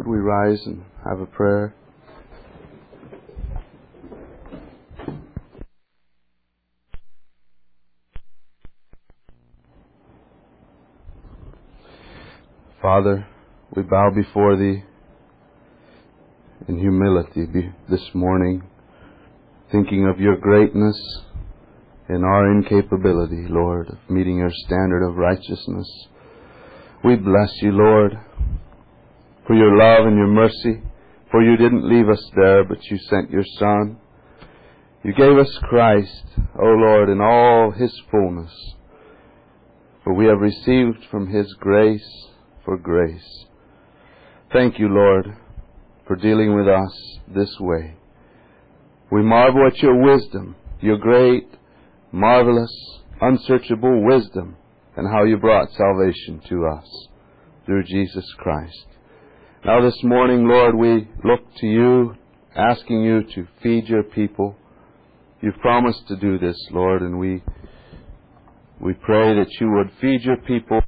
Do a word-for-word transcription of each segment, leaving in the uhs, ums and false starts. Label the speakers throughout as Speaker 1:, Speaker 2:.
Speaker 1: could we rise and have a prayer? Father, we bow before Thee in humility this morning, thinking of Your greatness and our incapability, Lord, of meeting Your standard of righteousness. We bless You, Lord, for Your love and Your mercy, for You didn't leave us there, but You sent Your Son. You gave us Christ, O Lord, in all His fullness, for we have received from His grace for grace. Thank You, Lord, for dealing with us this way. We marvel at Your wisdom, Your great, marvelous, unsearchable wisdom, and how You brought salvation to us through Jesus Christ. Now this morning, Lord, we look to You, asking You to feed Your people. You've promised to do this, Lord, and we we pray that You would feed Your people.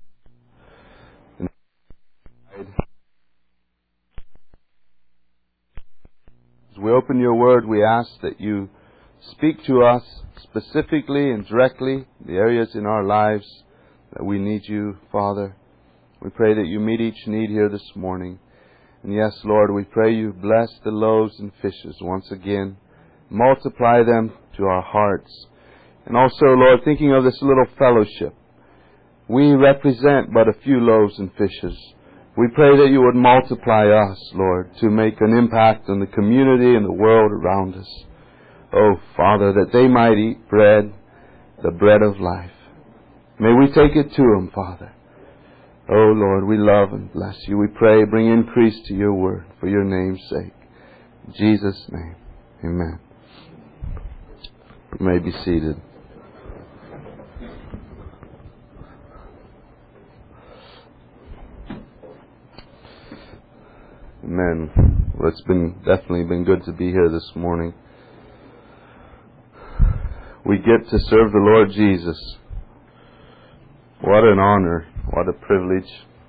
Speaker 1: As we open Your Word, we ask that You speak to us specifically and directly, the areas in our lives that we need You, Father. We pray that You meet each need here this morning. And yes, Lord, we pray You bless the loaves and fishes once again. Multiply them to our hearts. And also, Lord, thinking of this little fellowship, we represent but a few loaves and fishes. We pray that You would multiply us, Lord, to make an impact on the community and the world around us. Oh, Father, that they might eat bread, the bread of life. May we take it to them, Father. Oh, Lord, we love and bless You. We pray, bring increase to Your Word for Your name's sake. In Jesus' name, amen. You may be seated. Amen. Well, it's been definitely been good to be here this morning. We get to serve the Lord Jesus. What an honor. What a privilege.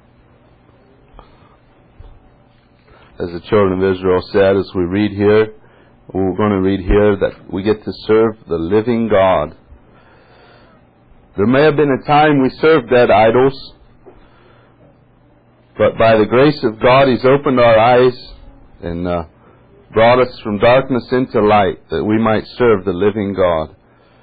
Speaker 1: As the children of Israel said, as we read here, we're going to read here that we get to serve the living God. There may have been a time we served dead idols, but by the grace of God, He's opened our eyes and uh, brought us from darkness into light that we might serve the living God.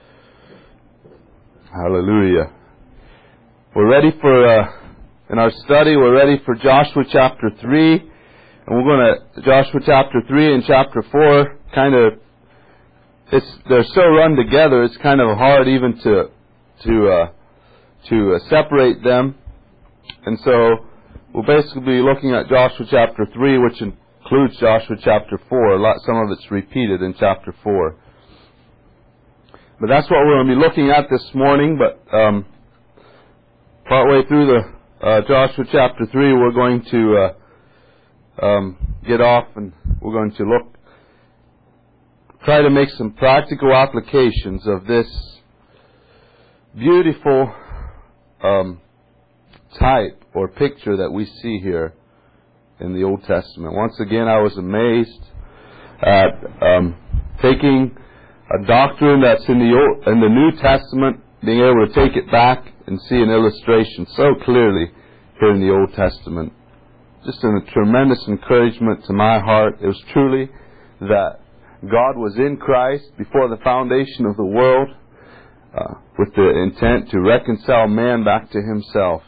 Speaker 1: Hallelujah. We're ready for, uh, in our study, we're ready for Joshua chapter three. And we're going to, Joshua chapter three and chapter four, kind of, it's, they're so run together, it's kind of hard even to, to, uh, to uh, separate them. And so, we'll basically be looking at Joshua chapter three, which includes Joshua chapter four. A lot, some of it's repeated in chapter four. But that's what we're going to be looking at this morning. But um, partway through the uh, Joshua chapter three, we're going to uh, um, get off and we're going to look, try to make some practical applications of this beautiful um, type or picture that we see here in the Old Testament. Once again, I was amazed at um, taking a doctrine that's in the Old, in the New Testament, being able to take it back and see an illustration so clearly here in the Old Testament. Just a tremendous encouragement to my heart. It was truly that God was in Christ before the foundation of the world uh, with the intent to reconcile man back to Himself.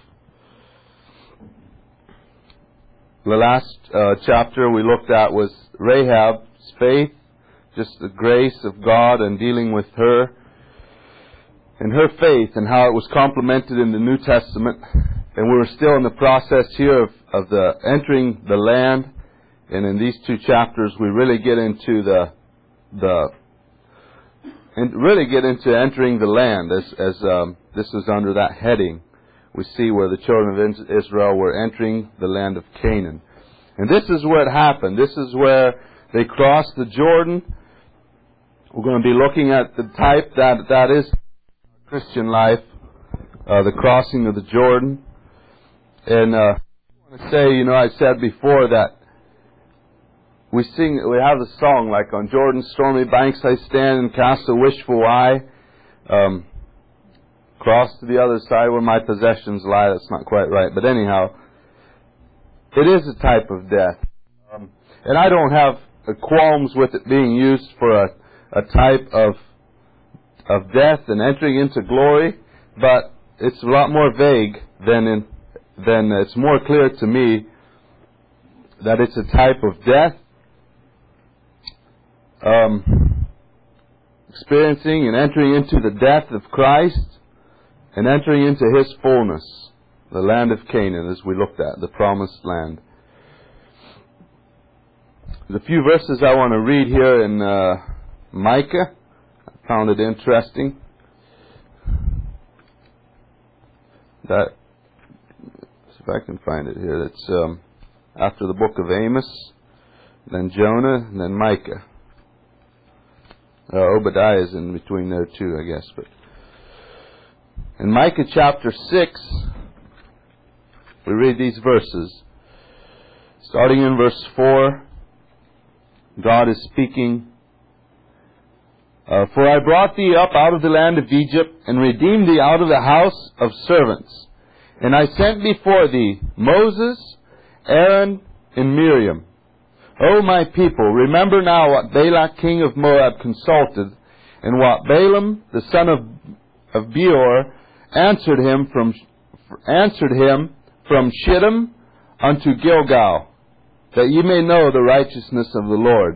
Speaker 1: The last uh, chapter we looked at was Rahab's faith, just the grace of God and dealing with her and her faith and how it was complemented in the New Testament. And we were still in the process here of, of the entering the land. And in these two chapters, we really get into the the and really get into entering the land as as um, this is under that heading. We see where the children of Israel were entering the land of Canaan. And this is where it happened. This is where they crossed the Jordan. We're going to be looking at the type that that is Christian life, uh, the crossing of the Jordan. And uh, I want to say, you know, I said before that we sing, we have the song like, on Jordan's stormy banks I stand and cast a wishful eye. Um, cross to the other side where my possessions lie. That's not quite right. But anyhow, it is a type of death. Um, and I don't have uh, qualms with it being used for a, a type of of death and entering into glory, but it's a lot more vague than in, than it's more clear to me that it's a type of death, um, experiencing and entering into the death of Christ and entering into His fullness, the land of Canaan, as we looked at, the promised land. There's a few verses I want to read here in uh, Micah. I found it interesting that, if I can find it here, it's um, after the book of Amos, then Jonah, and then Micah. Uh, Obadiah is in between there too, I guess. But in Micah chapter six, we read these verses. Starting in verse four, God is speaking. Uh, For I brought thee up out of the land of Egypt, and redeemed thee out of the house of servants. And I sent before thee Moses, Aaron, and Miriam. O my people, remember now what Balak king of Moab consulted, and what Balaam the son of, of Beor answered him from answered him from Shittim unto Gilgal, that ye may know the righteousness of the Lord.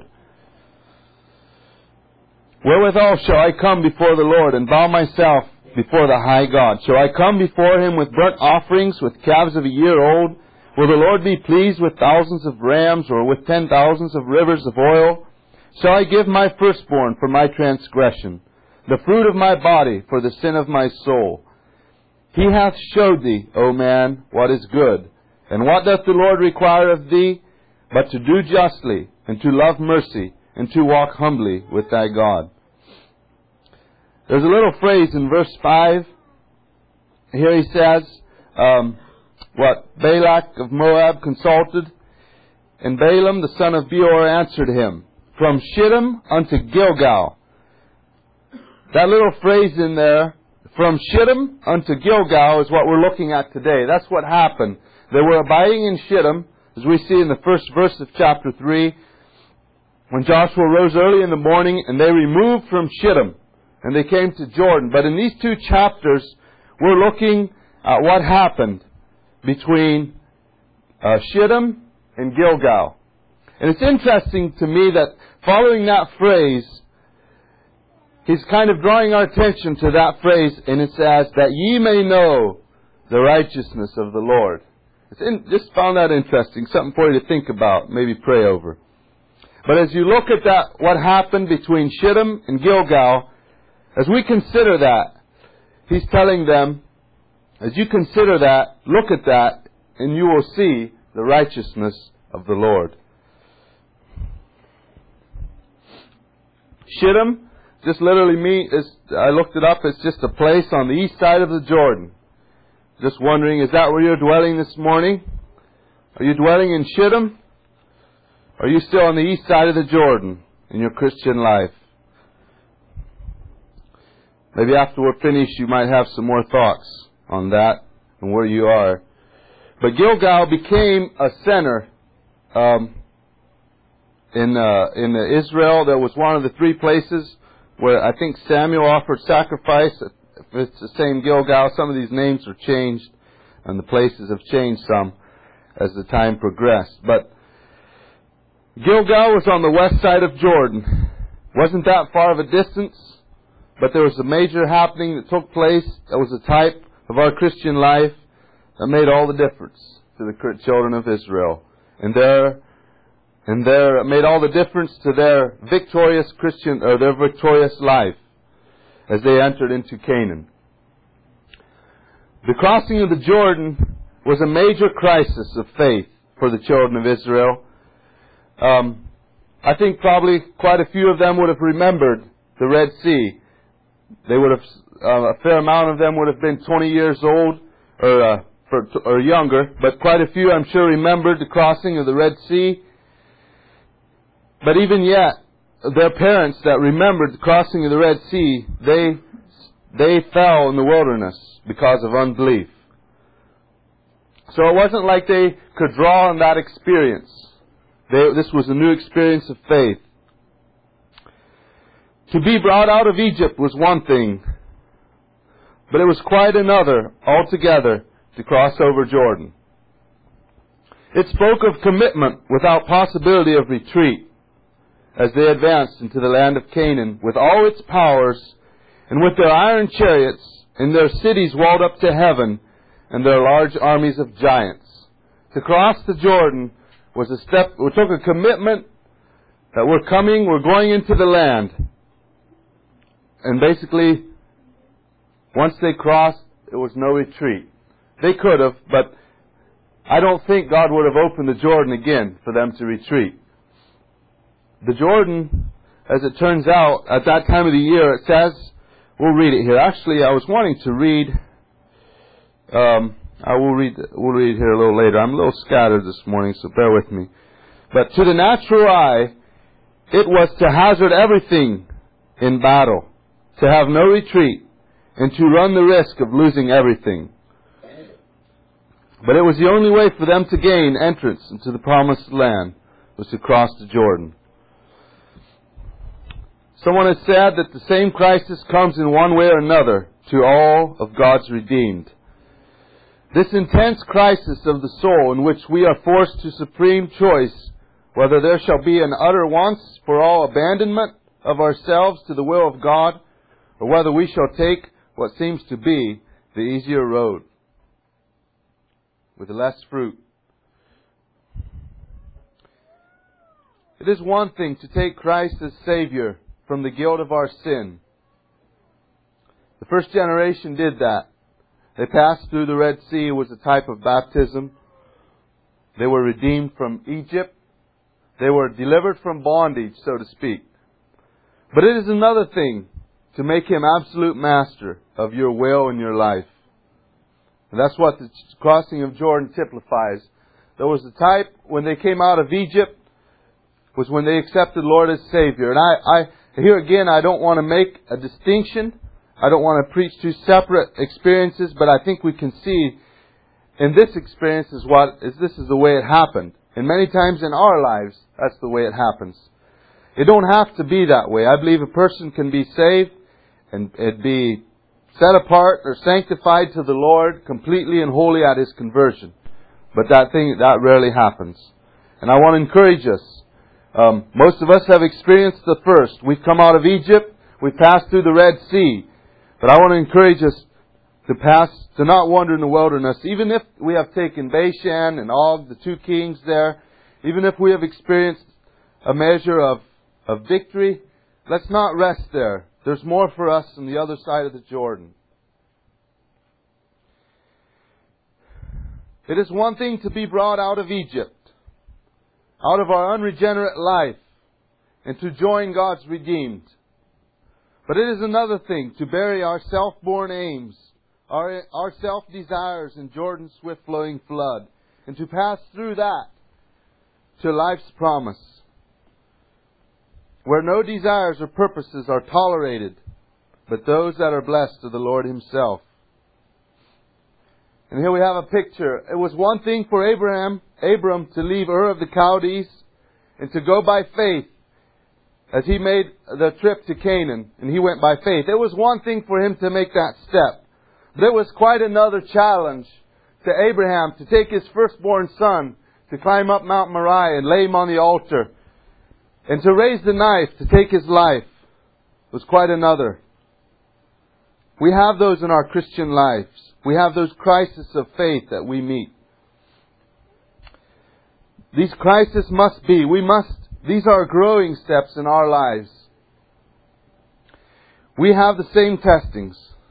Speaker 1: Wherewithal shall I come before the Lord, and bow myself before the high God? Shall I come before Him with burnt offerings, with calves of a year old? Will the Lord be pleased with thousands of rams, or with ten thousands of rivers of oil? Shall I give my firstborn for my transgression, the fruit of my body for the sin of my soul? He hath showed thee, O man, what is good. And what doth the Lord require of thee? But to do justly, and to love mercy, and to walk humbly with thy God. There's a little phrase in verse five. Here he says, um, what Balak of Moab consulted, and Balaam the son of Beor answered him, from Shittim unto Gilgal. That little phrase in there, from Shittim unto Gilgal, is what we're looking at today. That's what happened. They were abiding in Shittim, as we see in the first verse of chapter three, when Joshua rose early in the morning, and they removed from Shittim, and they came to Jordan. But in these two chapters, we're looking at what happened between uh, Shittim and Gilgal. And it's interesting to me that following that phrase, he's kind of drawing our attention to that phrase, and it says, that ye may know the righteousness of the Lord. It's in, just found that interesting, something for you to think about, maybe pray over. But as you look at that, what happened between Shittim and Gilgal, as we consider that, he's telling them, as you consider that, look at that, and you will see the righteousness of the Lord. Shittim, just literally me, is, I looked it up, it's just a place on the east side of the Jordan. Just wondering, is that where you're dwelling this morning? Are you dwelling in Shittim? Are you still on the east side of the Jordan in your Christian life? Maybe after we're finished, you might have some more thoughts on that and where you are. But Gilgal became a center um, in uh, in Israel. That was one of the three places where I think Samuel offered sacrifice. If it's the same Gilgal, some of these names are changed, and the places have changed some as the time progressed. But Gilgal was on the west side of Jordan. Wasn't that far of a distance, but there was a major happening that took place that was a type of our Christian life that made all the difference to the children of Israel. And there, and there made all the difference to their victorious Christian, or their victorious life as they entered into Canaan. The crossing of the Jordan was a major crisis of faith for the children of Israel. Um, I think probably quite a few of them would have remembered the Red Sea. They would have, uh, a fair amount of them would have been twenty years old or, uh, for, or younger, but quite a few, I'm sure, remembered the crossing of the Red Sea. But even yet, their parents that remembered the crossing of the Red Sea, they they fell in the wilderness because of unbelief. So it wasn't like they could draw on that experience. They, this was a new experience of faith. To be brought out of Egypt was one thing, but it was quite another altogether to cross over Jordan. It spoke of commitment without possibility of retreat as they advanced into the land of Canaan with all its powers and with their iron chariots and their cities walled up to heaven and their large armies of giants. To cross the Jordan was a step, it took a commitment that we're coming, we're going into the land. And basically, once they crossed, there was no retreat. They could have, but I don't think God would have opened the Jordan again for them to retreat. The Jordan, as it turns out, at that time of the year, it says, we'll read it here. Actually, I was wanting to read, um, I will read, we'll read here a little later. I'm a little scattered this morning, so bear with me. But to the natural eye, it was to hazard everything in battle, to have no retreat, and to run the risk of losing everything. But it was the only way for them to gain entrance into the promised land, was to cross the Jordan. Someone has said that the same crisis comes in one way or another to all of God's redeemed. This intense crisis of the soul in which we are forced to supreme choice, whether there shall be an utter once for all abandonment of ourselves to the will of God, or whether we shall take what seems to be the easier road with less fruit. It is one thing to take Christ as Savior from the guilt of our sin. The first generation did that. They passed through the Red Sea. It was a type of baptism. They were redeemed from Egypt. They were delivered from bondage, so to speak. But it is another thing to make Him absolute master of your will and your life. And that's what the crossing of Jordan typifies. There was a type when they came out of Egypt, was when they accepted the Lord as Savior. And I, I here again, I don't want to make a distinction. I don't want to preach two separate experiences, but I think we can see in this experience is what is this is the way it happened. And many times in our lives, that's the way it happens. It don't have to be that way. I believe a person can be saved and it be set apart or sanctified to the Lord completely and wholly at His conversion. But that thing, that rarely happens. And I want to encourage us. Um, most of us have experienced the first. We've come out of Egypt. We've passed through the Red Sea. But I want to encourage us to pass, to not wander in the wilderness. Even if we have taken Bashan and Og, the two kings there, even if we have experienced a measure of, of victory, let's not rest there. There's more for us on the other side of the Jordan. It is one thing to be brought out of Egypt, out of our unregenerate life, and to join God's redeemed. But it is another thing to bury our self-born aims, our, our self-desires in Jordan's swift-flowing flood, and to pass through that to life's promise, where no desires or purposes are tolerated, but those that are blessed of the Lord Himself. And here we have a picture. It was one thing for Abraham, Abram to leave Ur of the Chaldees and to go by faith as he made the trip to Canaan, and he went by faith. It was one thing for him to make that step. But it was quite another challenge to Abraham to take his firstborn son, to climb up Mount Moriah and lay him on the altar, and to raise the knife to take his life. It was quite another. We have those in our Christian lives. We have those crises of faith that we meet. These crises must be, we must, these are growing steps in our lives. We have the same testings.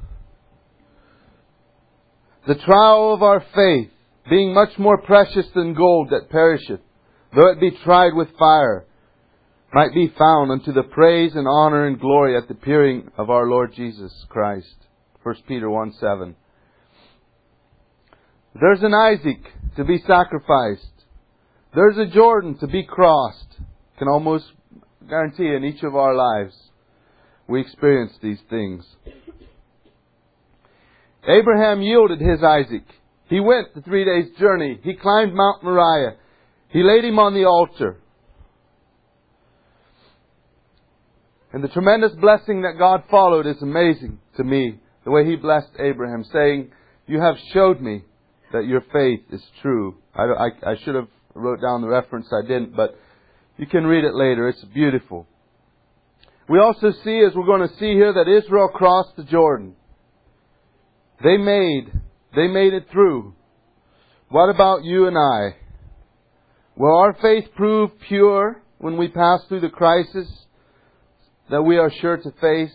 Speaker 1: The trial of our faith, being much more precious than gold that perisheth, though it be tried with fire, might be found unto the praise and honor and glory at the appearing of our Lord Jesus Christ. First Peter one seven. There's an Isaac to be sacrificed. There's a Jordan to be crossed. can almost guarantee in each of our lives we experience these things. Abraham yielded his Isaac. He went the three days' journey. He climbed Mount Moriah. He laid him on the altar. And the tremendous blessing that God followed is amazing to me. The way He blessed Abraham, saying, "You have showed me that your faith is true." I, I, I should have wrote down the reference. I didn't, but you can read it later. It's beautiful. We also see, as we're going to see here, that Israel crossed the Jordan. They made, they made it through. What about you and I? Will our faith prove pure when we pass through the crisis that we are sure to face?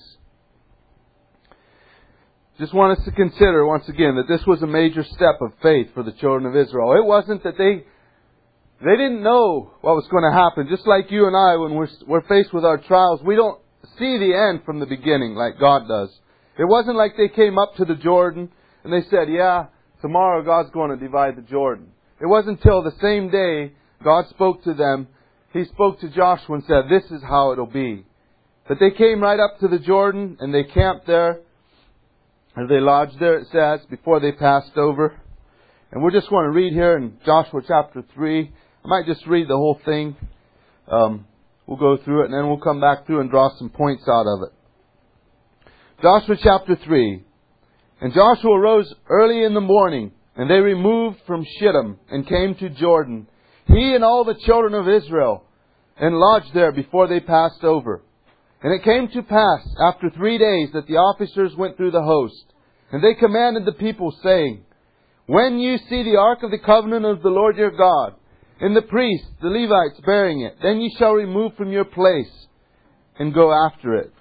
Speaker 1: Just want us to consider once again that this was a major step of faith for the children of Israel. It wasn't that they they didn't know what was going to happen. Just like you and I, when we're, we're faced with our trials, we don't see the end from the beginning like God does. It wasn't like they came up to the Jordan and they said, "Yeah, tomorrow God's going to divide the Jordan." It wasn't until the same day God spoke to them. He spoke to Joshua and said, "This is how it'll be." That they came right up to the Jordan and they camped there. And they lodged there, it says, before they passed over. And we're just going to read here in Joshua chapter three. I might just read the whole thing. Um, we'll go through it and then we'll come back through and draw some points out of it. Joshua chapter three. "And Joshua rose early in the morning, and they removed from Shittim and came to Jordan, he and all the children of Israel, and lodged there before they passed over. And it came to pass after three days that the officers went through the host. And they commanded the people, saying, When you see the ark of the covenant of the Lord your God, and the priests, the Levites, bearing it, then ye shall remove from your place and go after it."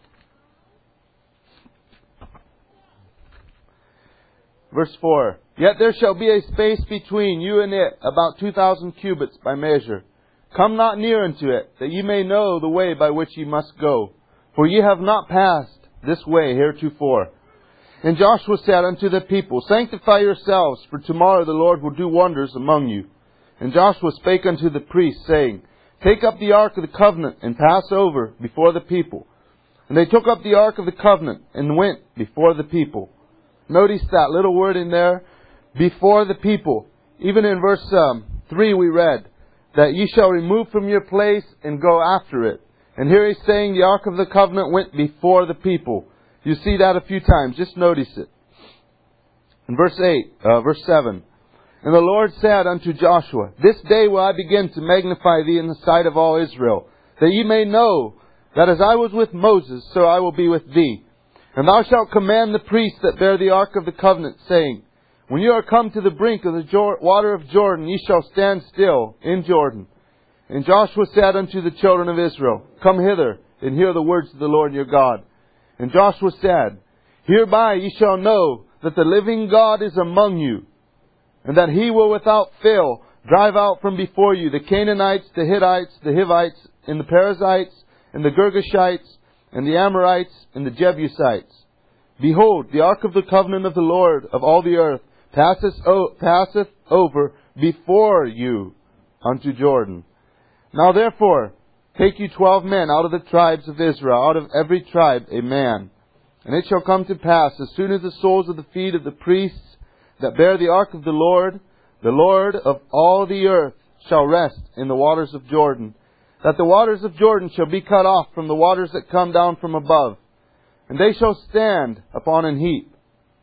Speaker 1: Verse four. "Yet there shall be a space between you and it, about two thousand cubits by measure. Come not near unto it, that ye may know the way by which ye must go. For ye have not passed this way heretofore. And Joshua said unto the people, Sanctify yourselves, for tomorrow the Lord will do wonders among you. And Joshua spake unto the priests, saying, Take up the ark of the covenant, and pass over before the people. And they took up the ark of the covenant, and went before the people." Notice that little word in there, before the people. Even in verse um, three we read, that ye shall remove from your place and go after it. And here he's saying the Ark of the Covenant went before the people. You see that a few times. Just notice it. In verse eight, uh, verse seven. "And the Lord said unto Joshua, This day will I begin to magnify thee in the sight of all Israel, that ye may know that as I was with Moses, so I will be with thee. And thou shalt command the priests that bear the Ark of the Covenant, saying, When you are come to the brink of the Jor- water of Jordan, ye shall stand still in Jordan. And Joshua said unto the children of Israel, Come hither, and hear the words of the Lord your God. And Joshua said, Hereby ye shall know that the living God is among you, and that He will without fail drive out from before you the Canaanites, the Hittites, the Hivites, and the Perizzites, and the Girgashites, and the Amorites, and the Jebusites. Behold, the ark of the covenant of the Lord of all the earth passeth, o- passeth over before you unto Jordan. Now therefore, take you twelve men out of the tribes of Israel, out of every tribe a man. And it shall come to pass, as soon as the soles of the feet of the priests that bear the ark of the Lord, the Lord of all the earth, shall rest in the waters of Jordan, that the waters of Jordan shall be cut off from the waters that come down from above, and they shall stand upon an heap.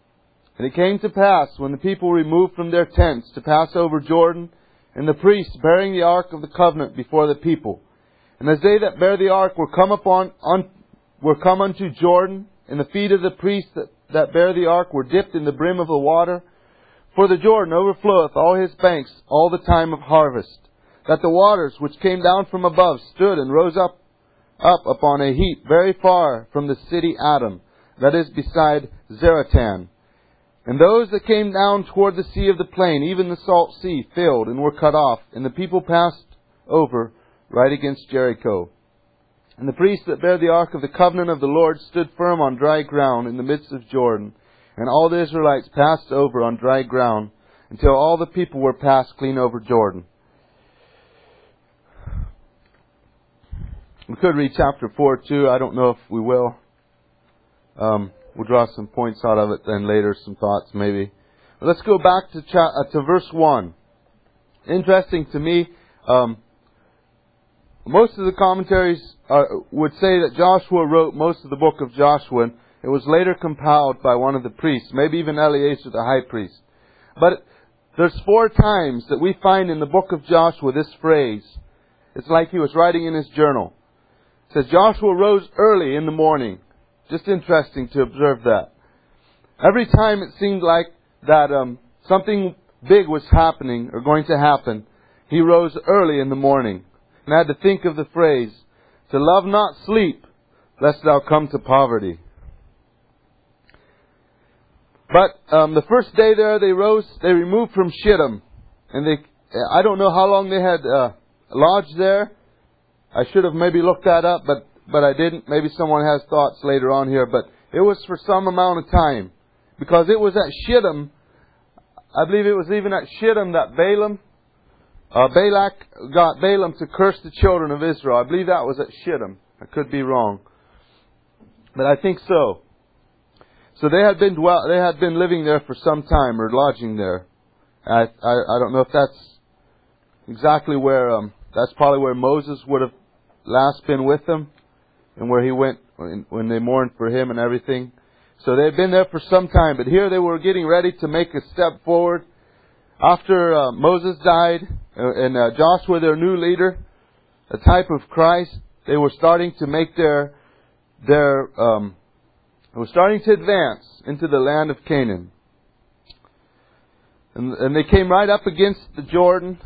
Speaker 1: And it came to pass, when the people removed from their tents to pass over Jordan, and the priests bearing the ark of the covenant before the people, and as they that bear the ark were come upon un, were come unto Jordan, and the feet of the priests that, that bear the ark were dipped in the brim of the water, for the Jordan overfloweth all his banks all the time of harvest, that the waters which came down from above stood and rose up up upon a heap very far from the city Adam, that is beside Zaratan. And those that came down toward the sea of the plain, even the salt sea, filled and were cut off, and the people passed over right against Jericho. And the priests that bear the ark of the covenant of the Lord stood firm on dry ground in the midst of Jordan, and all the Israelites passed over on dry ground, until all the people were passed clean over Jordan. We could read chapter four too. I don't know if we will. Um, we'll draw some points out of it then later, some thoughts maybe. But let's go back to cha- uh, to verse one. Interesting to me, um, most of the commentaries uh, would say that Joshua wrote most of the book of Joshua, and it was later compiled by one of the priests, maybe even Eleazar the high priest. But there's four times that we find in the book of Joshua this phrase. It's like he was writing in his journal. It says, Joshua rose early in the morning. Just interesting to observe that. Every time it seemed like that um, something big was happening or going to happen, he rose early in the morning. And I had to think of the phrase, to love not sleep, lest thou come to poverty. But um, the first day there, they rose, they removed from Shittim. And they, I don't know how long they had uh, lodged there. I should have maybe looked that up, but, but I didn't. Maybe someone has thoughts later on here. But it was for some amount of time. Because it was at Shittim, I believe it was even at Shittim that Balaam, uh, Balak got Balaam to curse the children of Israel. I believe that was at Shittim. I could be wrong. But I think so. So they had been dwell, they had been living there for some time, or lodging there. I, I, I don't know if that's exactly where, um, that's probably where Moses would have last been with them, and where he went when, when they mourned for him and everything. So they had been there for some time, but here they were getting ready to make a step forward. After uh, Moses died, uh, and uh, Joshua, their new leader, a type of Christ, they were starting to make their, their, um, they were starting to advance into the land of Canaan. And, and they came right up against the Jordan.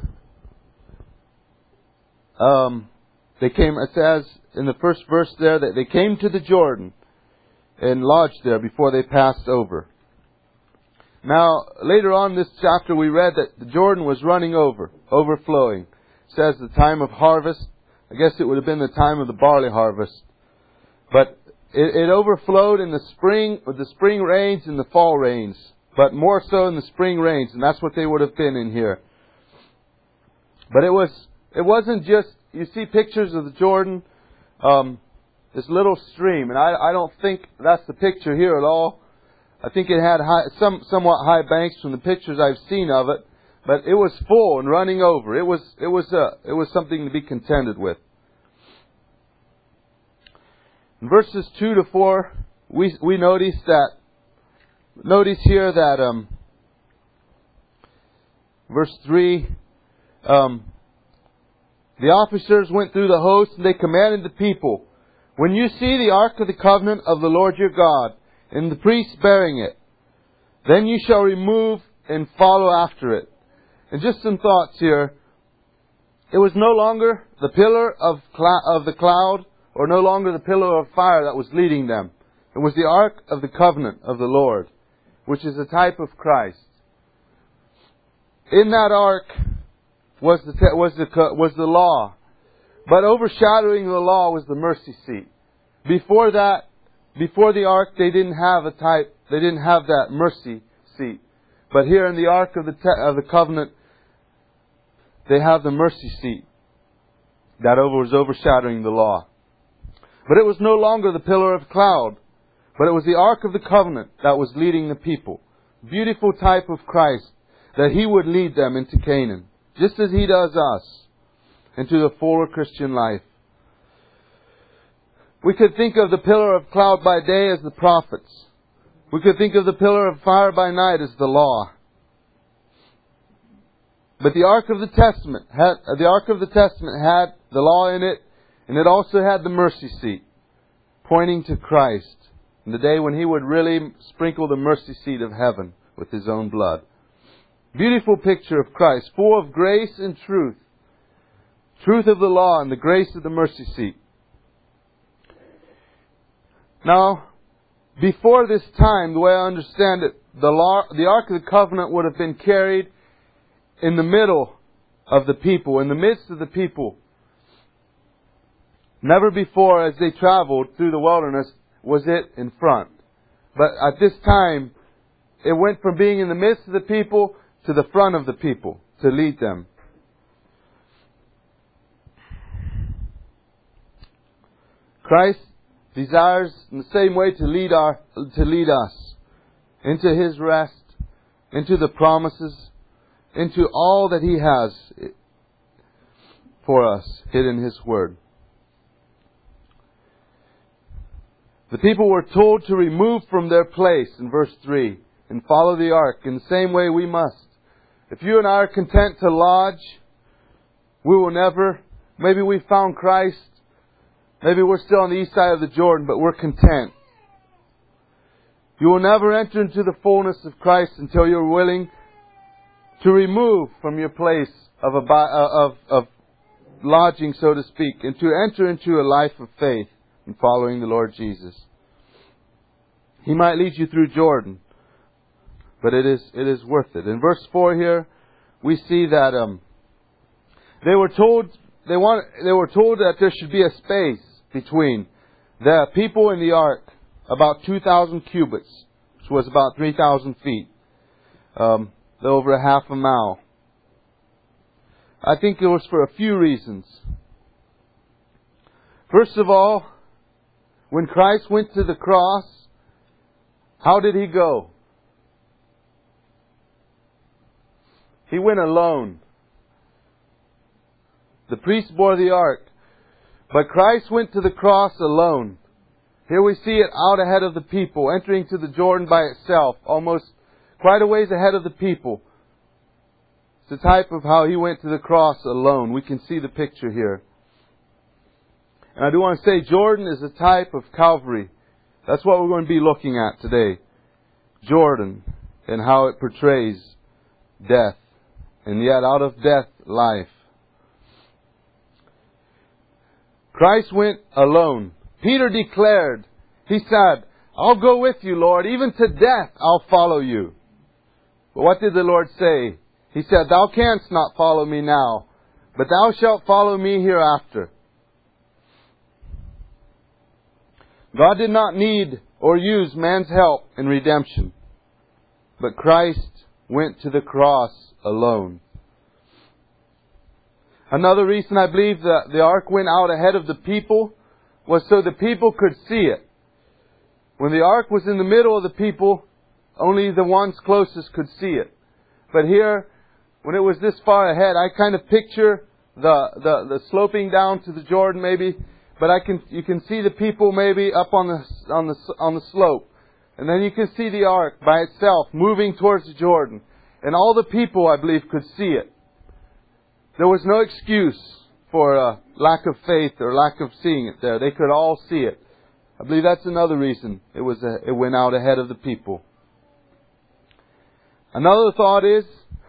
Speaker 1: Um, they came, it says in the first verse there, that they came to the Jordan and lodged there before they passed over. Now, later on in this chapter, we read that the Jordan was running over, overflowing. It says the time of harvest. I guess it would have been the time of the barley harvest. But it, it overflowed in the spring, with the spring rains and the fall rains. But more so in the spring rains, and that's what they would have been in here. But it was, it wasn't just, you see pictures of the Jordan, um, this little stream, and I, I don't think that's the picture here at all. I think it had high, some somewhat high banks from the pictures I've seen of it, but it was full and running over. It was it was uh, it was something to be contended with. In verses two to four, we we notice that notice here that um, verse three, um, the officers went through the host and they commanded the people, when you see the ark of the covenant of the Lord your God, and the priests bearing it, then you shall remove and follow after it. And just some thoughts here. It was no longer the pillar of cl- of the cloud, or no longer the pillar of fire that was leading them. It was the ark of the covenant of the Lord, which is a type of Christ. In that ark was the te- was the was the law, but overshadowing the law was the mercy seat. Before that, Before the ark, they didn't have a type, they didn't have that mercy seat. But here in the ark of the te- of the covenant, they have the mercy seat that over was overshadowing the law. But it was no longer the pillar of cloud, but it was the ark of the covenant that was leading the people. Beautiful type of Christ, that He would lead them into Canaan, just as He does us, into the fuller Christian life. We could think of the pillar of cloud by day as the prophets. We could think of the pillar of fire by night as the law. But the Ark of the Testament had, the Ark of the Testament had the law in it, and it also had the mercy seat, pointing to Christ, in the day when He would really sprinkle the mercy seat of heaven with His own blood. Beautiful picture of Christ, full of grace and truth. Truth of the law and the grace of the mercy seat. Now, before this time, the way I understand it, the, law, the Ark of the Covenant would have been carried in the middle of the people, in the midst of the people. Never before, as they traveled through the wilderness, was it in front. But at this time, it went from being in the midst of the people to the front of the people to lead them. Christ desires in the same way to lead our to lead us into His rest, into the promises, into all that He has for us hidden in His Word. The people were told to remove from their place in verse three and follow the ark. In the same way we must. If you and I are content to lodge, we will never, maybe we found Christ, maybe we're still on the east side of the Jordan, but we're content. You will never enter into the fullness of Christ until you're willing to remove from your place of, of, of lodging, so to speak, and to enter into a life of faith in following the Lord Jesus. He might lead you through Jordan, but it is it is worth it. In verse four here, we see that um, they were told they want they were told that there should be a space between the people and the ark, about two thousand cubits, which was about three thousand feet, um, over a half a mile. I think it was for a few reasons. First of all, when Christ went to the cross, how did He go? He went alone. The priest bore the ark, but Christ went to the cross alone. Here we see it out ahead of the people, entering to the Jordan by itself, almost quite a ways ahead of the people. It's a type of how He went to the cross alone. We can see the picture here. And I do want to say Jordan is a type of Calvary. That's what we're going to be looking at today. Jordan and how it portrays death. And yet out of death, life. Christ went alone. Peter declared, he said, I'll go with you, Lord. Even to death I'll follow you. But what did the Lord say? He said, Thou canst not follow me now, but thou shalt follow me hereafter. God did not need or use man's help in redemption, but Christ went to the cross alone. Another reason I believe that the ark went out ahead of the people was so the people could see it. When the ark was in the middle of the people, only the ones closest could see it. But here, when it was this far ahead, I kind of picture the, the, the sloping down to the Jordan maybe, but I can you can see the people maybe up on the on the on the slope. And then you can see the ark by itself moving towards the Jordan. And all the people, I believe, could see it. There was no excuse for a lack of faith or lack of seeing it there. They could all see it. I believe that's another reason it was a, it went out ahead of the people. Another thought is,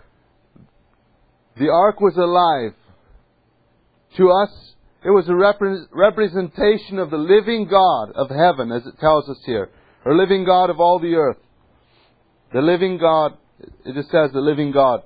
Speaker 1: the ark was alive. To us, it was a repre- representation of the living God of heaven, as it tells us here. Or living God of all the earth. The living God, it just says the living God.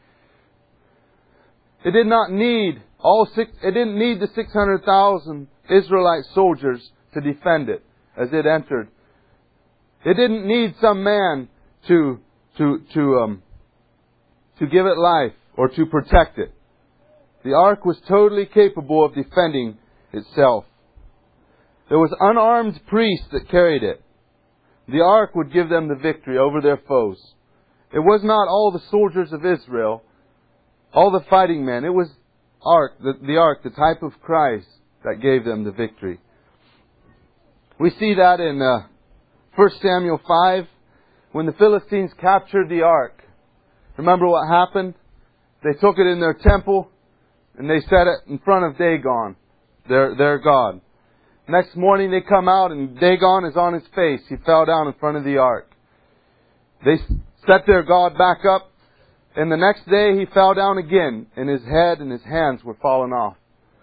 Speaker 1: It did not need all six, it didn't need the six hundred thousand Israelite soldiers to defend it as it entered. It didn't need some man to to to um to give it life or to protect it. The ark was totally capable of defending itself. There was unarmed priests that carried it. The ark would give them the victory over their foes. It was not all the soldiers of Israel, all the fighting men. It was ark, the, the ark, the type of Christ, that gave them the victory. We see that in uh, First Samuel five, when the Philistines captured the ark. Remember what happened? They took it in their temple and they set it in front of Dagon, their, their god. Next morning they come out and Dagon is on his face. He fell down in front of the ark. They set their god back up, and the next day he fell down again, and his head and his hands were falling off.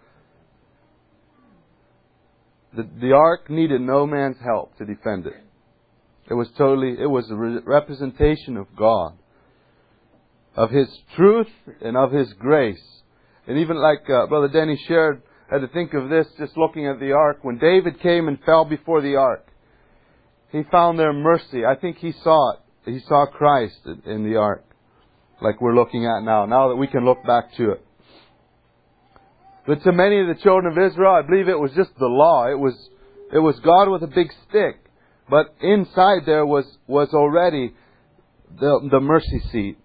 Speaker 1: The, the ark needed no man's help to defend it. It was totally, it was a re- representation of God, of His truth and of His grace. And even like uh, Brother Denny shared, I had to think of this just looking at the ark. When David came and fell before the ark, he found there mercy. I think he saw it. He saw Christ in the ark, like we're looking at now, now that we can look back to it. But to many of the children of Israel, I believe it was just the law. It was It was God with a big stick. But inside there was, was already the, the mercy seat.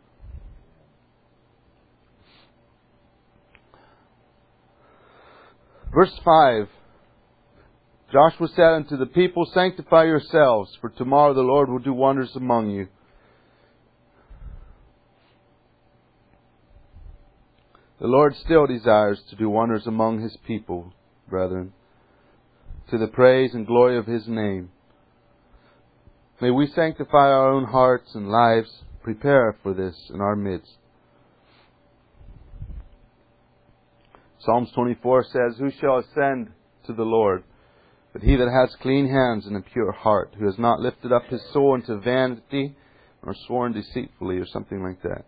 Speaker 1: Verse five. Joshua said unto the people, sanctify yourselves, for tomorrow the Lord will do wonders among you. The Lord still desires to do wonders among His people, brethren, to the praise and glory of His name. May we sanctify our own hearts and lives, prepare for this in our midst. Psalms twenty-four says, who shall ascend to the Lord? But he that has clean hands and a pure heart, who has not lifted up his soul into vanity, nor sworn deceitfully, or something like that.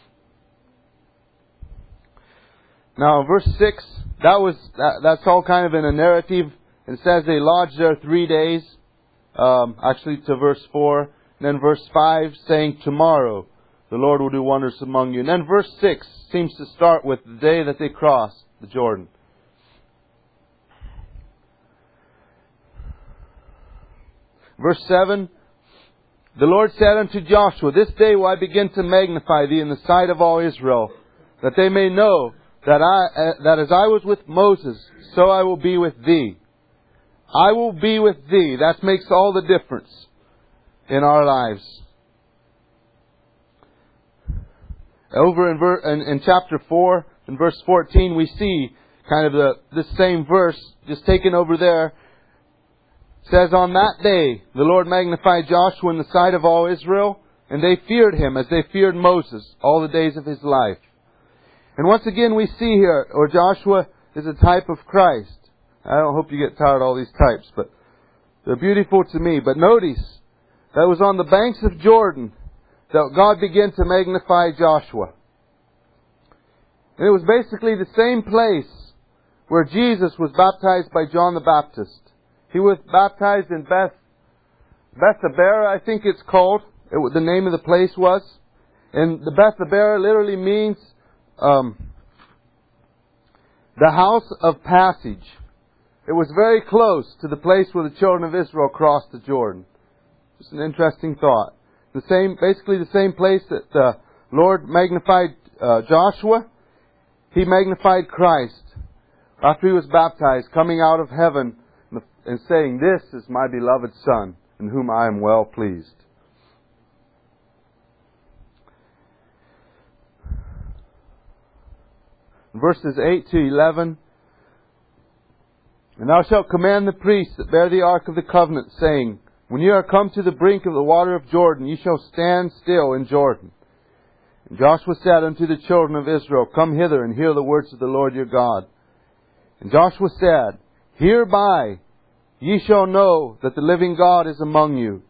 Speaker 1: Now, verse six, that was that, that's all kind of in a narrative. It says they lodged there three days, um, actually to verse four. And then verse five saying, tomorrow the Lord will do wonders among you. And then verse six seems to start with the day that they crossed the Jordan. Verse seven, the Lord said unto Joshua, this day will I begin to magnify thee in the sight of all Israel, that they may know that I uh, that as I was with Moses, so I will be with thee. I will be with thee. That makes all the difference in our lives. Over in, ver- in, in chapter four, in verse fourteen, we see kind of the this same verse, just taken over there. It says, on that day the Lord magnified Joshua in the sight of all Israel, and they feared him as they feared Moses all the days of his life. And once again we see here, or Joshua is a type of Christ. I don't hope you get tired of all these types, but they're beautiful to me. But notice, that was on the banks of Jordan that God began to magnify Joshua. And it was basically the same place where Jesus was baptized by John the Baptist. He was baptized in Beth, Bethabara, I think it's called. It, the name of the place was. And the Bethabara literally means um, the house of passage. It was very close to the place where the children of Israel crossed the Jordan. Just an interesting thought. The same, basically the same place that the Lord magnified uh, Joshua, He magnified Christ after He was baptized, coming out of heaven and saying, this is my beloved Son, in whom I am well pleased. Verses eight to eleven. And thou shalt command the priests that bear the ark of the covenant, saying, when you are come to the brink of the water of Jordan, you shall stand still in Jordan. And Joshua said unto the children of Israel, come hither and hear the words of the Lord your God. And Joshua said, hereby ye shall know that the living God is among you.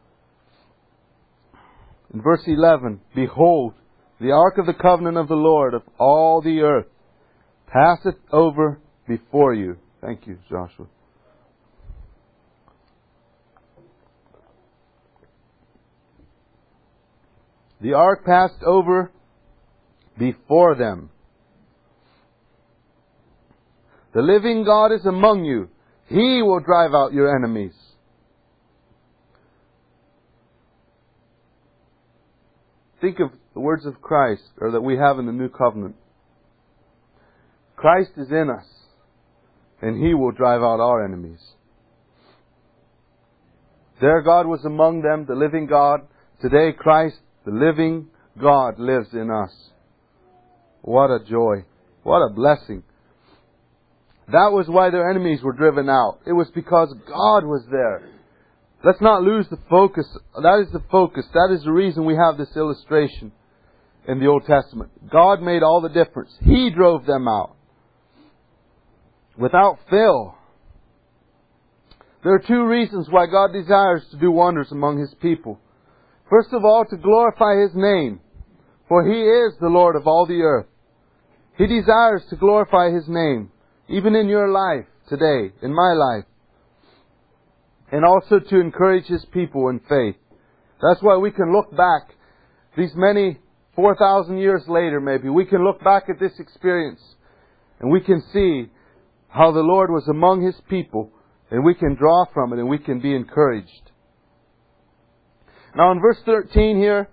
Speaker 1: In verse eleven, behold, the ark of the covenant of the Lord of all the earth passeth over before you. Thank you, Joshua. The ark passed over before them. The living God is among you. He will drive out your enemies. Think of the words of Christ, or that we have in the New Covenant. Christ is in us, and He will drive out our enemies. There God was among them, the living God. Today Christ, the living God, lives in us. What a joy. What a blessing. That was why their enemies were driven out. It was because God was there. Let's not lose the focus. That is the focus. That is the reason we have this illustration in the Old Testament. God made all the difference. He drove them out. Without fail. There are two reasons why God desires to do wonders among His people. First of all, to glorify His name. For He is the Lord of all the earth. He desires to glorify His name. Even in your life today, in my life. And also to encourage His people in faith. That's why we can look back, these many, four thousand years later maybe, we can look back at this experience and we can see how the Lord was among His people, And we can draw from it and we can be encouraged. Now in verse thirteen here,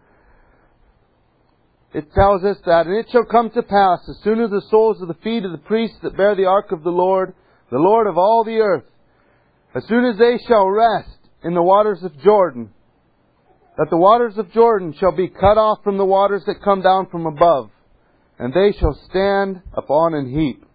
Speaker 1: it tells us that, "And it shall come to pass, as soon as the soles of the feet of the priests that bear the ark of the Lord, the Lord of all the earth, as soon as they shall rest in the waters of Jordan, that the waters of Jordan shall be cut off from the waters that come down from above, and they shall stand upon an heap."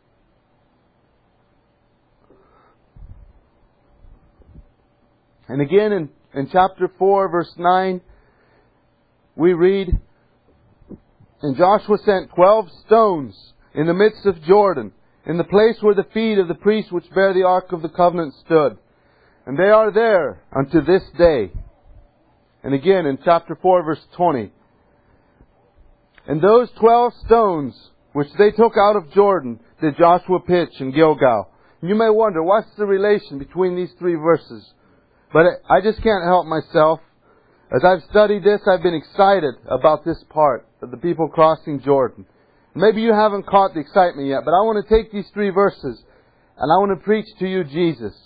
Speaker 1: And again in, in chapter four, verse nine, we read, "And Joshua sent twelve stones in the midst of Jordan, in the place where the feet of the priests which bear the ark of the covenant stood. And they are there unto this day." And again in chapter four, verse twenty, "And those twelve stones which they took out of Jordan did Joshua pitch in Gilgal." And you may wonder, what's the relation between these three verses? But I just can't help myself. As I've studied this, I've been excited about this part of the people crossing Jordan. Maybe you haven't caught the excitement yet, but I want to take these three verses and I want to preach to you Jesus.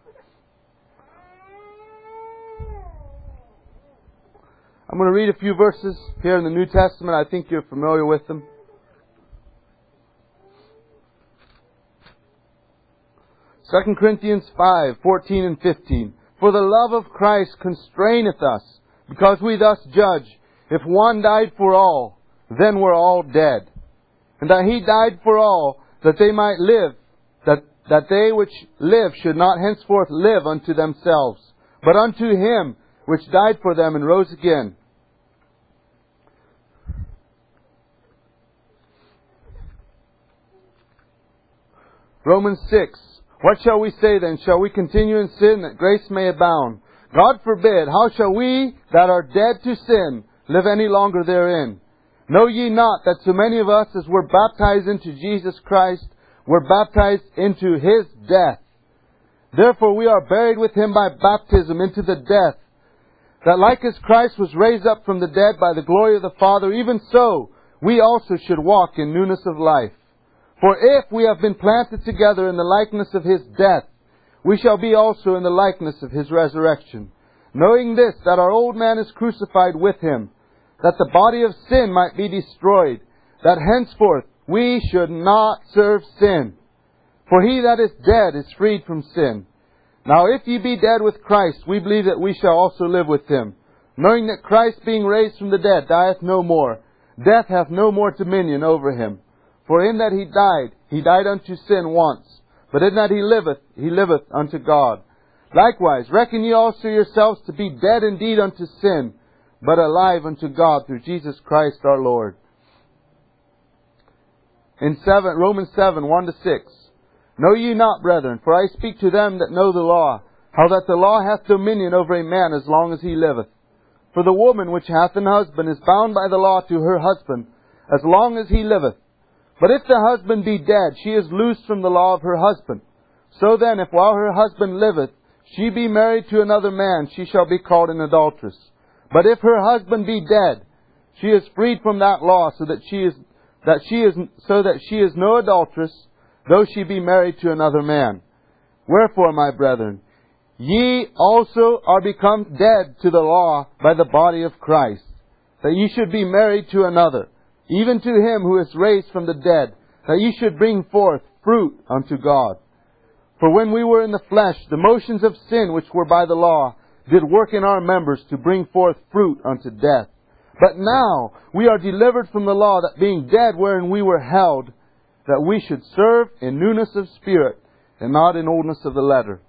Speaker 1: I'm going to read a few verses here in the New Testament. I think you're familiar with them. Second Corinthians five, fourteen and fifteen. "For the love of Christ constraineth us, because we thus judge, if one died for all, then we're all dead. And that He died for all, that they might live, that, that they which live should not henceforth live unto themselves, but unto Him which died for them and rose again." Romans six. "What shall we say then? Shall we continue in sin that grace may abound? God forbid. How shall we that are dead to sin live any longer therein? Know ye not that so many of us as were baptized into Jesus Christ were baptized into His death? Therefore we are buried with Him by baptism into the death, that like as Christ was raised up from the dead by the glory of the Father, even so we also should walk in newness of life. For if we have been planted together in the likeness of His death, we shall be also in the likeness of His resurrection. Knowing this, that our old man is crucified with Him, that the body of sin might be destroyed, that henceforth we should not serve sin. For he that is dead is freed from sin. Now if ye be dead with Christ, we believe that we shall also live with Him. Knowing that Christ being raised from the dead dieth no more, death hath no more dominion over Him. For in that He died, He died unto sin once, but in that He liveth, He liveth unto God. Likewise, reckon ye also yourselves to be dead indeed unto sin, but alive unto God through Jesus Christ our Lord." In seven, Romans seven, one to six. "Know ye not, brethren, for I speak to them that know the law, how that the law hath dominion over a man as long as he liveth. For the woman which hath an husband is bound by the law to her husband, as long as he liveth. But if the husband be dead, she is loosed from the law of her husband. So then, if while her husband liveth, she be married to another man, she shall be called an adulteress. But if her husband be dead, she is freed from that law, so that she is that she is so that she is no adulteress, though she be married to another man. Wherefore, my brethren, ye also are become dead to the law by the body of Christ, that ye should be married to another, even to Him who is raised from the dead, that ye should bring forth fruit unto God. For when we were in the flesh, the motions of sin which were by the law did work in our members to bring forth fruit unto death. But now we are delivered from the law, that being dead wherein we were held, that we should serve in newness of spirit, and not in oldness of the letter."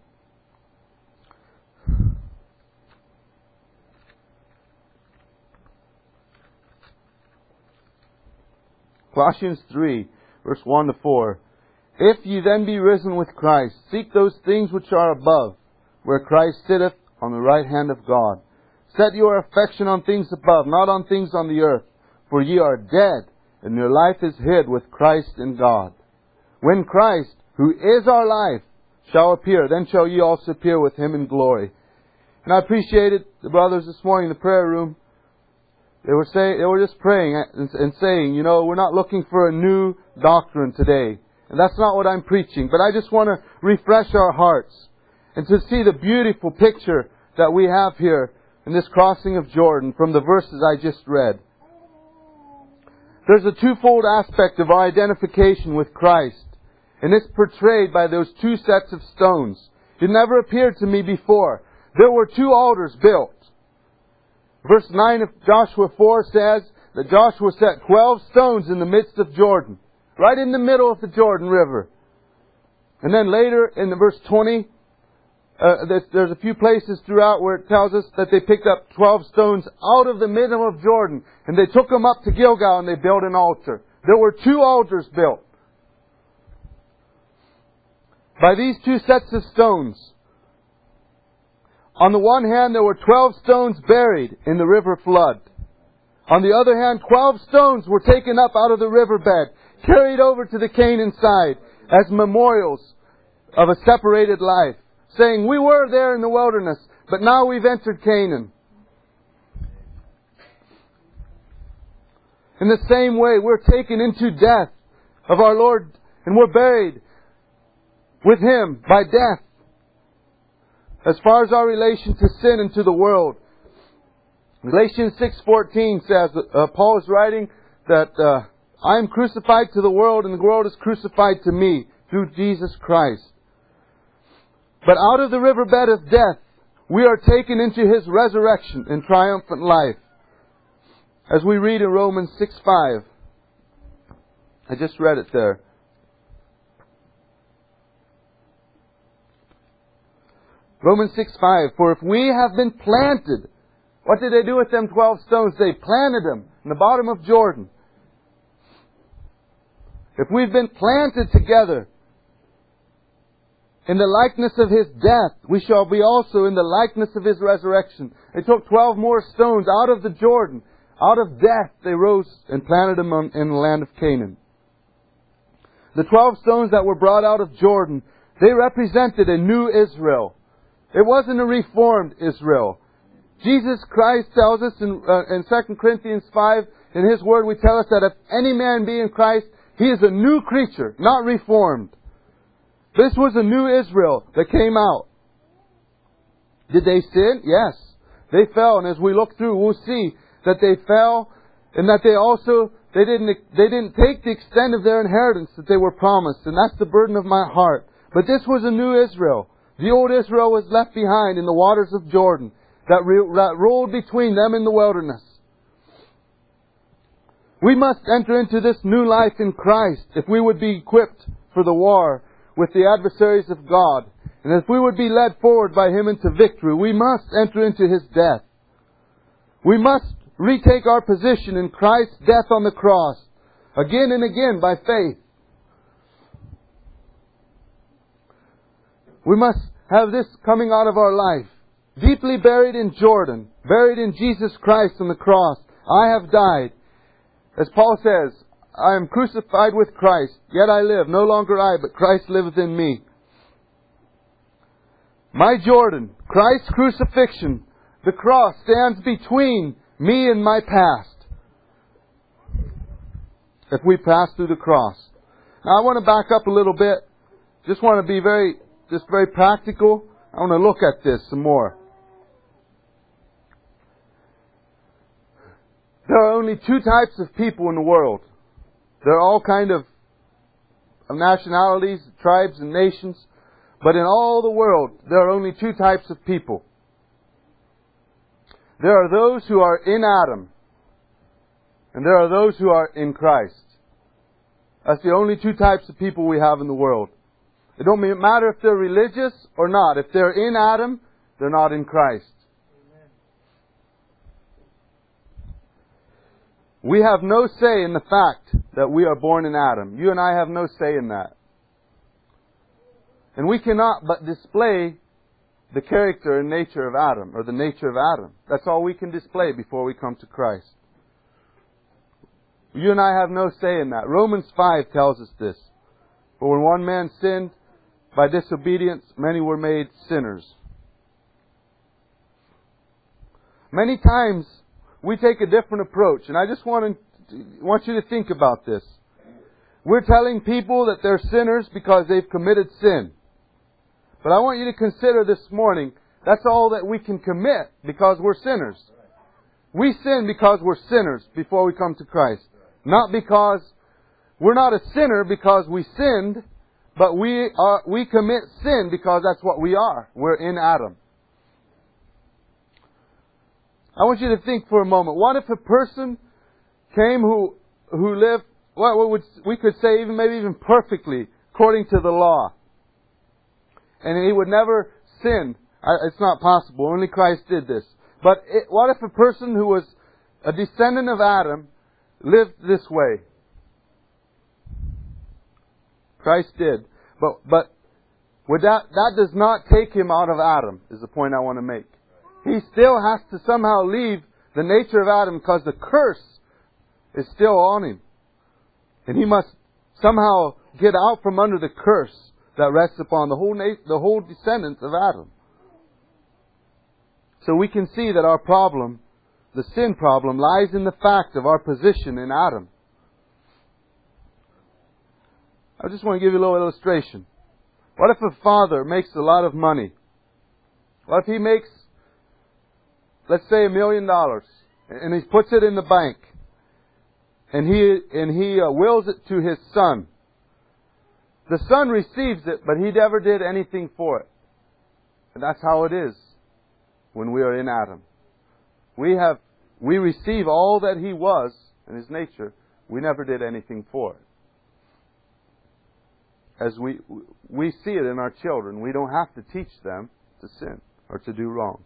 Speaker 1: Colossians three, verse one to four. "If ye then be risen with Christ, seek those things which are above, where Christ sitteth on the right hand of God. Set your affection on things above, not on things on the earth. For ye are dead, and your life is hid with Christ in God. When Christ, who is our life, shall appear, then shall ye also appear with Him in glory." And I appreciated the brothers this morning in the prayer room. They were saying, they were just praying and, and saying, you know, we're not looking for a new doctrine today. And that's not what I'm preaching. But I just want to refresh our hearts. and to see the beautiful picture that we have here in this crossing of Jordan from the verses I just read. There's a twofold aspect of our identification with Christ, and it's portrayed by those two sets of stones. It never appeared to me before. There were two altars built. Verse nine of Joshua four says that Joshua set twelve stones in the midst of Jordan, right in the middle of the Jordan River. And then later in the verse twenty, uh, there's, there's a few places throughout where it tells us that they picked up twelve stones out of the middle of Jordan, and they took them up to Gilgal and they built an altar. There were two altars built. By these two sets of stones, on the one hand there were twelve stones buried in the river flood. On the other hand, twelve stones were taken up out of the riverbed, carried over to the Canaan side as memorials of a separated life, saying, we were there in the wilderness, but now we've entered Canaan. In the same way, we're taken into death of our Lord, and we're buried with Him by death. As far as our relation to sin and to the world, Galatians six fourteen says, uh, Paul is writing that uh, I am crucified to the world, and the world is crucified to me through Jesus Christ. But out of the riverbed of death, we are taken into His resurrection and triumphant life. As we read in Romans six five. I just read it there. Romans six five. For if we have been planted, what did they do with them twelve stones? They planted them in the bottom of Jordan. If we've been planted together in the likeness of His death, we shall be also in the likeness of His resurrection. They took twelve more stones out of the Jordan. Out of death they rose and planted them in the land of Canaan. The twelve stones that were brought out of Jordan, they represented a new Israel. It wasn't a reformed Israel. Jesus Christ tells us in, uh, in Second Corinthians five, in His Word, we tell us that if any man be in Christ, he is a new creature, not reformed. This was a new Israel that came out. Did they sin? Yes. They fell, and as we look through, we'll see that they fell, and that they also, they didn't, they didn't take the extent of their inheritance that they were promised, and that's the burden of my heart. But this was a new Israel. The old Israel was left behind in the waters of Jordan that, re- that rolled between them in the wilderness. We must enter into this new life in Christ if we would be equipped for the war with the adversaries of God. And if we would be led forward by Him into victory, we must enter into His death. We must retake our position in Christ's death on the cross, again and again by faith. We must have this coming out of our life. Deeply buried in Jordan, buried in Jesus Christ on the cross, I have died. As Paul says, I am crucified with Christ, yet I live, no longer I, but Christ liveth in me. My Jordan, Christ's crucifixion, the cross stands between me and my past. If we pass through the cross. Now I want to back up a little bit. Just want to be very, just very practical. I want to look at this some more. There are only two types of people in the world. There are all kind of, of nationalities, tribes, and nations. But in all the world, there are only two types of people. There are those who are in Adam, and there are those who are in Christ. That's the only two types of people we have in the world. It don't matter if they're religious or not. If they're in Adam, they're not in Christ. We have no say in the fact that we are born in Adam. You and I have no say in that. And we cannot but display the character and nature of Adam, or the nature of Adam. That's all we can display before we come to Christ. You and I have no say in that. Romans five tells us this. For when one man sinned, by disobedience, many were made sinners. Many times, we take a different approach, and I just want to want you to think about this. We're telling people that they're sinners because they've committed sin. But I want you to consider this morning, that's all that we can commit because we're sinners. We sin because we're sinners before we come to Christ. Not because we're not a sinner because we sinned, but we are, we commit sin because that's what we are. We're in Adam. I want you to think for a moment. What if a person came who who lived, what would we could say even maybe even perfectly according to the law, and he would never sin? It's not possible. Only Christ did this. But it, what if a person who was a descendant of Adam lived this way? Christ did. But but would that that does not take him out of Adam, is the point I want to make. He still has to somehow leave the nature of Adam because the curse is still on him. And he must somehow get out from under the curse that rests upon the whole na- the whole descendants of Adam. So we can see that our problem, the sin problem, lies in the fact of our position in Adam. I just want to give you a little illustration. What if a father makes a lot of money? What if he makes, let's say, a million dollars, and he puts it in the bank, and he and he uh, wills it to his son? The son receives it, but he never did anything for it. And that's how it is when we are in Adam. We have we receive all that he was in his nature. We never did anything for it. As we we see it in our children, we don't have to teach them to sin or to do wrong.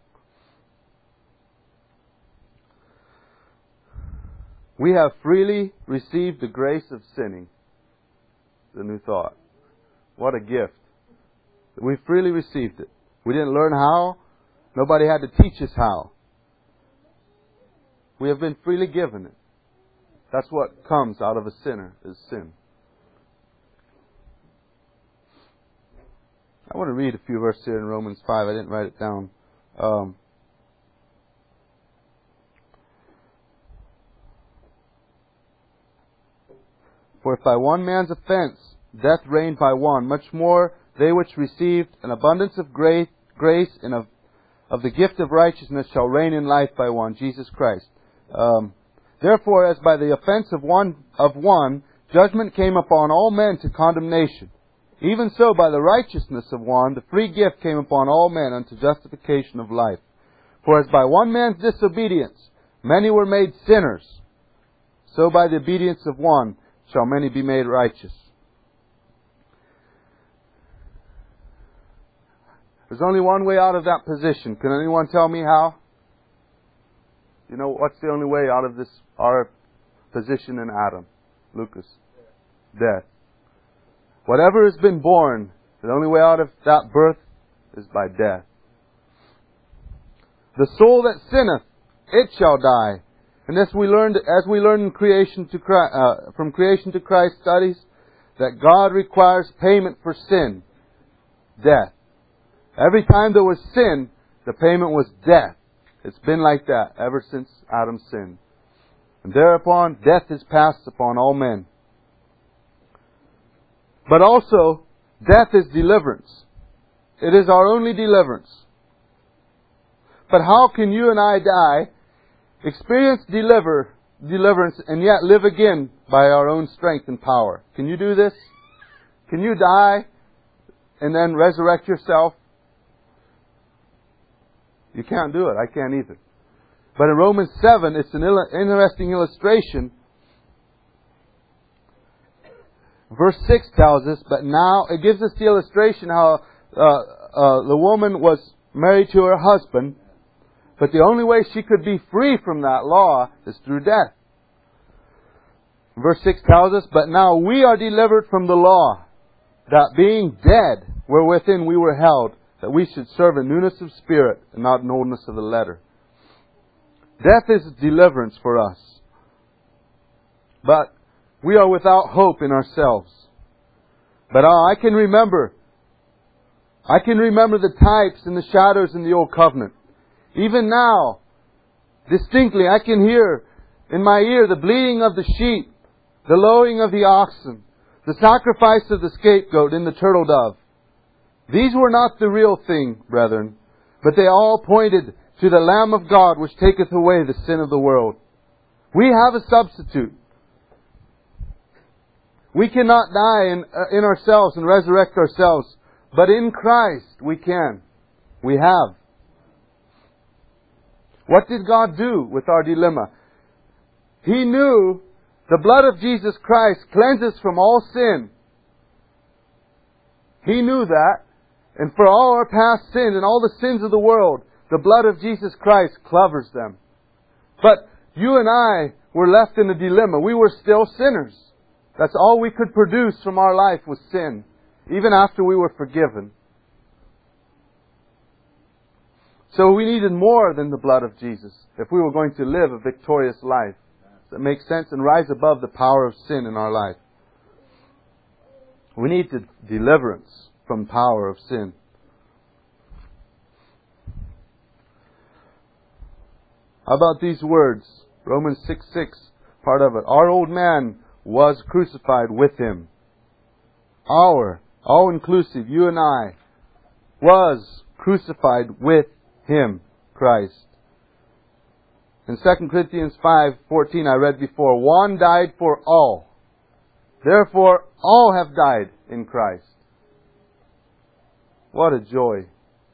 Speaker 1: We have freely received the grace of sinning. The new thought. What a gift. We freely received it. We didn't learn how. Nobody had to teach us how. We have been freely given it. That's what comes out of a sinner, is sin. I want to read a few verses here in Romans five. I didn't write it down. Um, For if by one man's offense death reigned by one, much more they which received an abundance of grace, grace and of, of the gift of righteousness shall reign in life by one, Jesus Christ. Um, Therefore, as by the offense of one of one judgment came upon all men to condemnation, even so by the righteousness of one the free gift came upon all men unto justification of life. For as by one man's disobedience many were made sinners, so by the obedience of one shall many be made righteous. There's only one way out of that position. Can anyone tell me how? You know, what's the only way out of this, our position in Adam? Lucas. Death. Whatever has been born, the only way out of that birth is by death. The soul that sinneth, it shall die. And as we learned, as we learned in creation to Christ, uh, from creation to Christ studies, that God requires payment for sin, death. Every time there was sin, the payment was death. It's been like that ever since Adam sinned. And thereupon, death is passed upon all men. But also, death is deliverance. It is our only deliverance. But how can you and I die, experience deliver, deliverance, and yet live again by our own strength and power? Can you do this? Can you die and then resurrect yourself? You can't do it. I can't either. But in Romans seven, it's an interesting illustration. Verse six tells us, but now it gives us the illustration how uh, uh, the woman was married to her husband, but the only way she could be free from that law is through death. Verse six tells us, but now we are delivered from the law, that being dead wherewithin we were held, that we should serve in newness of spirit and not in oldness of the letter. Death is deliverance for us. But we are without hope in ourselves. But I can remember, I can remember the types and the shadows in the Old Covenant. Even now, distinctly, I can hear in my ear the bleating of the sheep, the lowing of the oxen, the sacrifice of the scapegoat and the turtle dove. These were not the real thing, brethren, but they all pointed to the Lamb of God which taketh away the sin of the world. We have a substitute. We cannot die in, uh, in ourselves and resurrect ourselves, but in Christ we can. We have. What did God do with our dilemma? He knew the blood of Jesus Christ cleanses from all sin. He knew that. And for all our past sins and all the sins of the world, the blood of Jesus Christ covers them. But you and I were left in a dilemma. We were still sinners. That's all we could produce from our life was sin, even after we were forgiven. So we needed more than the blood of Jesus if we were going to live a victorious life that makes sense and rise above the power of sin in our life. We need deliverance from the power of sin. How about these words? Romans six six, part of it. Our old man was crucified with Him. Our, all-inclusive, you and I, was crucified with Him, Christ. In Second Corinthians five fourteen, I read before, one died for all. Therefore, all have died in Christ. What a joy.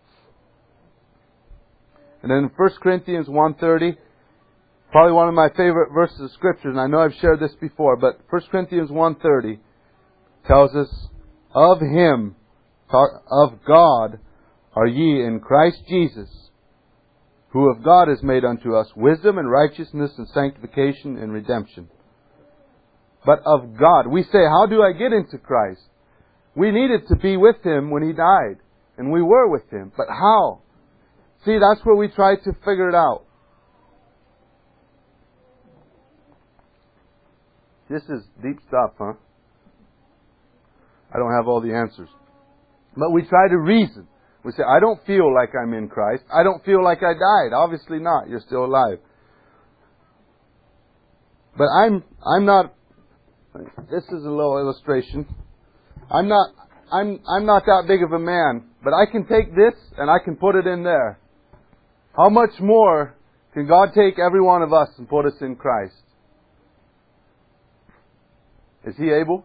Speaker 1: And then in First Corinthians one thirty, probably one of my favorite verses of Scripture, and I know I've shared this before, but First Corinthians one thirty tells us, of Him, of God, are ye in Christ Jesus, who of God is made unto us wisdom and righteousness and sanctification and redemption. But of God. We say, how do I get into Christ? We needed to be with Him when He died. And we were with Him. But how? See, that's where we try to figure it out. This is deep stuff, huh? I don't have all the answers. But we try to reason. We say, I don't feel like I'm in Christ. I don't feel like I died. Obviously not. You're still alive. But I'm I'm not... This is a little illustration. I'm not I'm I'm not that big of a man, but I can take this and I can put it in there. How much more can God take every one of us and put us in Christ? Is He able?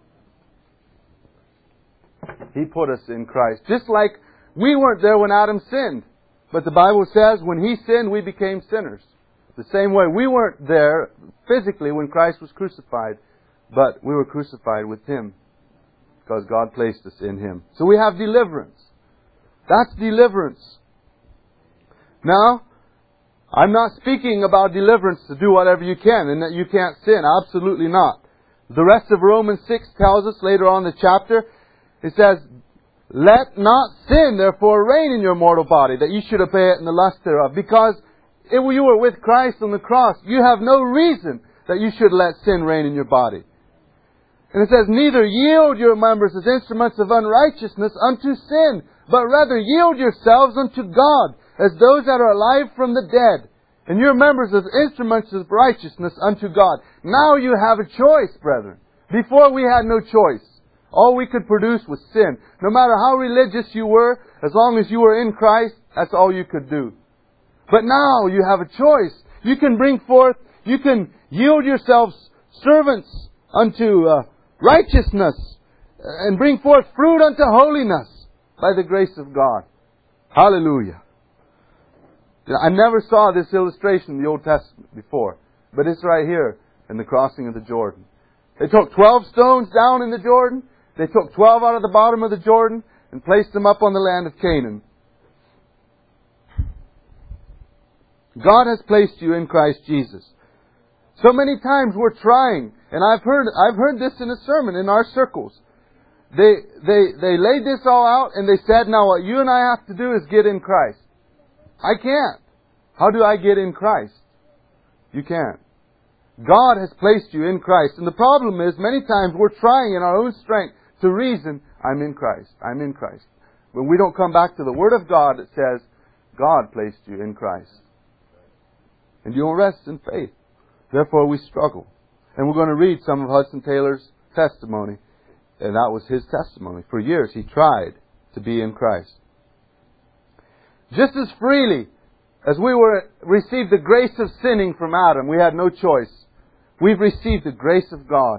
Speaker 1: He put us in Christ. Just like we weren't there when Adam sinned. But the Bible says when he sinned, we became sinners. The same way we weren't there physically when Christ was crucified. But we were crucified with Him. Because God placed us in Him. So we have deliverance. That's deliverance. Now, I'm not speaking about deliverance to do whatever you can and that you can't sin. Absolutely not. The rest of Romans six tells us later on in the chapter, it says, let not sin therefore reign in your mortal body, that ye should obey it in the lust thereof. Because if you were with Christ on the cross, you have no reason that you should let sin reign in your body. And it says, neither yield your members as instruments of unrighteousness unto sin, but rather yield yourselves unto God, as those that are alive from the dead, and your members as instruments of righteousness unto God. Now you have a choice, brethren. Before we had no choice. All we could produce was sin. No matter how religious you were, as long as you were in Christ, that's all you could do. But now you have a choice. You can bring forth, you can yield yourselves servants unto uh, righteousness and bring forth fruit unto holiness by the grace of God. Hallelujah. I never saw this illustration in the Old Testament before, but it's right here in the crossing of the Jordan. They took twelve stones down in the Jordan. They took twelve out of the bottom of the Jordan and placed them up on the land of Canaan. God has placed you in Christ Jesus. So many times we're trying, and I've heard I've heard this in a sermon in our circles. They they they laid this all out and they said, now what you and I have to do is get in Christ. I can't. How do I get in Christ? You can't. God has placed you in Christ. And the problem is, many times we're trying in our own strength to reason, I'm in Christ. I'm in Christ. When we don't come back to the Word of God that says, God placed you in Christ. And you don't rest in faith. Therefore we struggle. And we're going to read some of Hudson Taylor's testimony. And that was his testimony. For years he tried to be in Christ. Just as freely as we were received the grace of sinning from Adam, we had no choice. We've received the grace of God.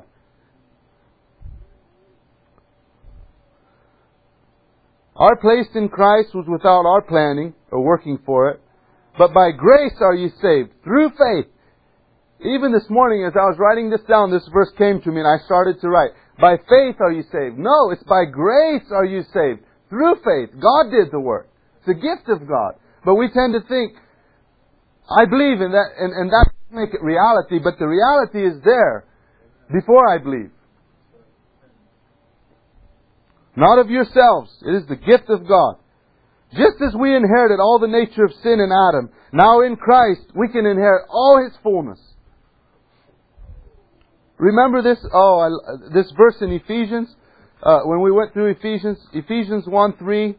Speaker 1: Our place in Christ was without our planning or working for it. But by grace are you saved, through faith. Even this morning as I was writing this down, this verse came to me and I started to write. By faith are you saved. No, it's by grace are you saved. Through faith. God did the work. It's a gift of God. But we tend to think, I believe in that, and, and that make it reality, but the reality is there before I believe. Not of yourselves. It is the gift of God. Just as we inherited all the nature of sin in Adam, now in Christ we can inherit all His fullness. Remember this, oh, I, this verse in Ephesians, uh, when we went through Ephesians, Ephesians one three.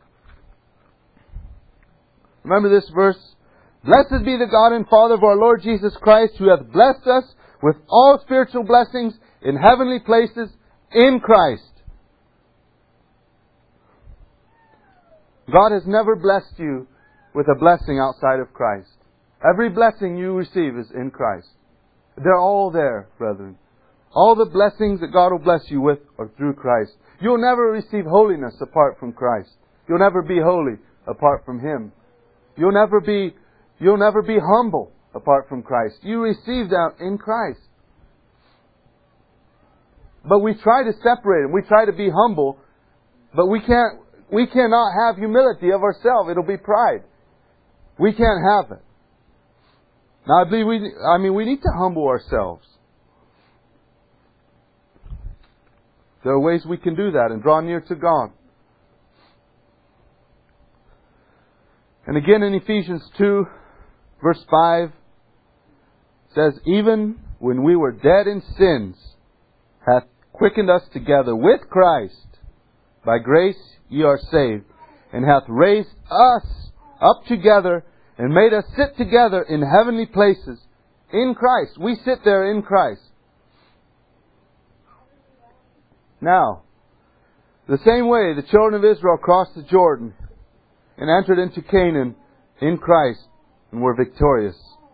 Speaker 1: Remember this verse? Blessed be the God and Father of our Lord Jesus Christ, who hath blessed us with all spiritual blessings in heavenly places in Christ. God has never blessed you with a blessing outside of Christ. Every blessing you receive is in Christ. They're all there, brethren. All the blessings that God will bless you with are through Christ. You'll never receive holiness apart from Christ. You'll never be holy apart from Him. You'll never be, you'll never be humble apart from Christ. You receive that in Christ. But we try to separate Him. We try to be humble, but we can't, we cannot have humility of ourselves. It'll be pride. We can't have it. Now, I believe we, I mean, we need to humble ourselves. There are ways we can do that and draw near to God. And again in Ephesians two, verse five, says, even when we were dead in sins, hath quickened us together with Christ. By grace ye are saved, and hath raised us up together, and made us sit together in heavenly places in Christ. We sit there in Christ. Now, the same way the children of Israel crossed the Jordan and entered into Canaan in Christ and were victorious.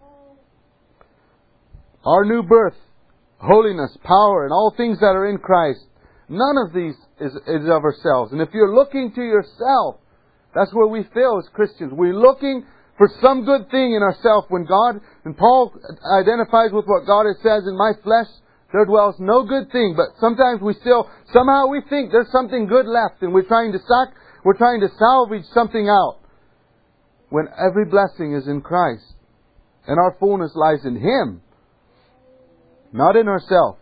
Speaker 1: Our new birth, holiness, power, and all things that are in Christ, none of these is, is of ourselves. And if you're looking to yourself, that's where we fail as Christians. We're looking for some good thing in ourselves when God, and Paul identifies with what God says, in my flesh there dwells no good thing. But sometimes we still, somehow we think there's something good left, and we're trying to sac, we're trying to salvage something out. When every blessing is in Christ. And our fullness lies in Him. Not in ourselves.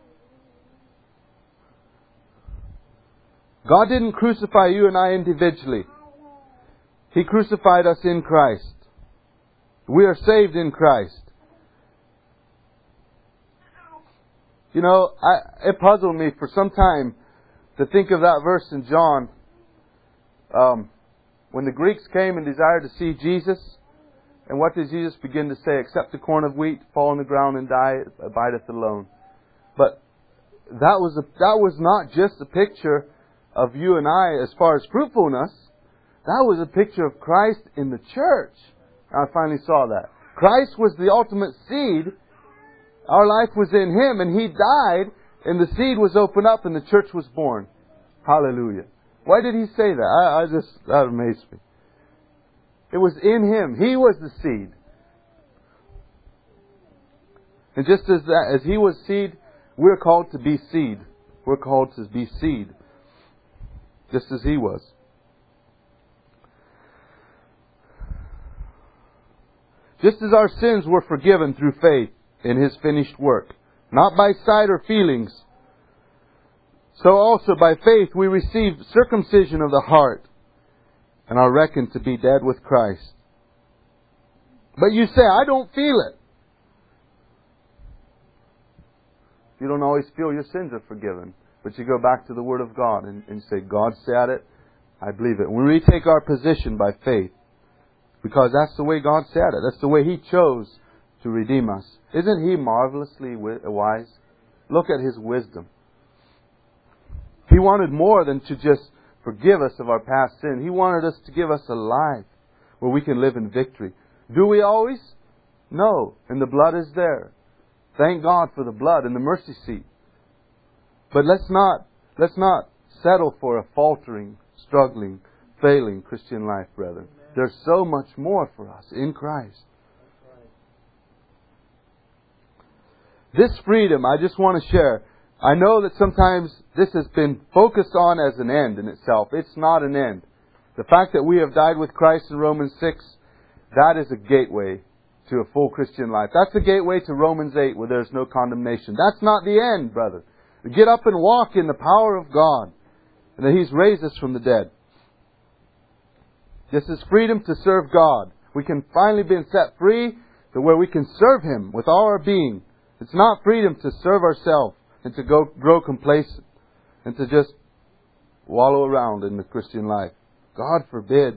Speaker 1: God didn't crucify you and I individually. He crucified us in Christ. We are saved in Christ. You know, I, it puzzled me for some time to think of that verse in John. Um, when the Greeks came and desired to see Jesus, and what did Jesus begin to say? Except the corn of wheat fall on the ground and die, it abideth alone. But that was a, that was not just a picture of you and I as far as fruitfulness. That was a picture of Christ in the church. I finally saw that. Christ was the ultimate seed. Our life was in Him, and He died, and the seed was opened up, and the church was born. Hallelujah. Why did He say that? I, I just, that amazed me. It was in Him. He was the seed. And just as that, as He was seed, we're called to be seed. We're called to be seed. Just as He was. Just as our sins were forgiven through faith in His finished work, not by sight or feelings, so also by faith we receive circumcision of the heart and are reckoned to be dead with Christ. But you say, I don't feel it. You don't always feel your sins are forgiven. But you go back to the Word of God and, and say, God said it, I believe it. When we take our position by faith, because that's the way God said it. That's the way He chose to redeem us. Isn't He marvelously wise? Look at His wisdom. He wanted more than to just forgive us of our past sin. He wanted us to give us a life where we can live in victory. Do we always? No. And the blood is there. Thank God for the blood and the mercy seat. But let's not, let's not settle for a faltering, struggling, failing Christian life, brethren. There's so much more for us in Christ. This freedom, I just want to share. I know that sometimes this has been focused on as an end in itself. It's not an end. The fact that we have died with Christ in Romans six, that is a gateway to a full Christian life. That's a gateway to Romans eight where there's no condemnation. That's not the end, brother. Get up and walk in the power of God and that He's raised us from the dead. This is freedom to serve God. We can finally be set free to where we can serve Him with all our being. It's not freedom to serve ourselves and to go grow complacent and to just wallow around in the Christian life. God forbid.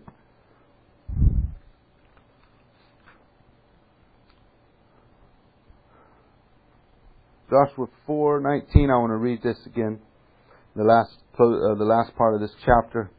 Speaker 1: Joshua four nineteen. I want to read this again. The last, uh, the last part of this chapter.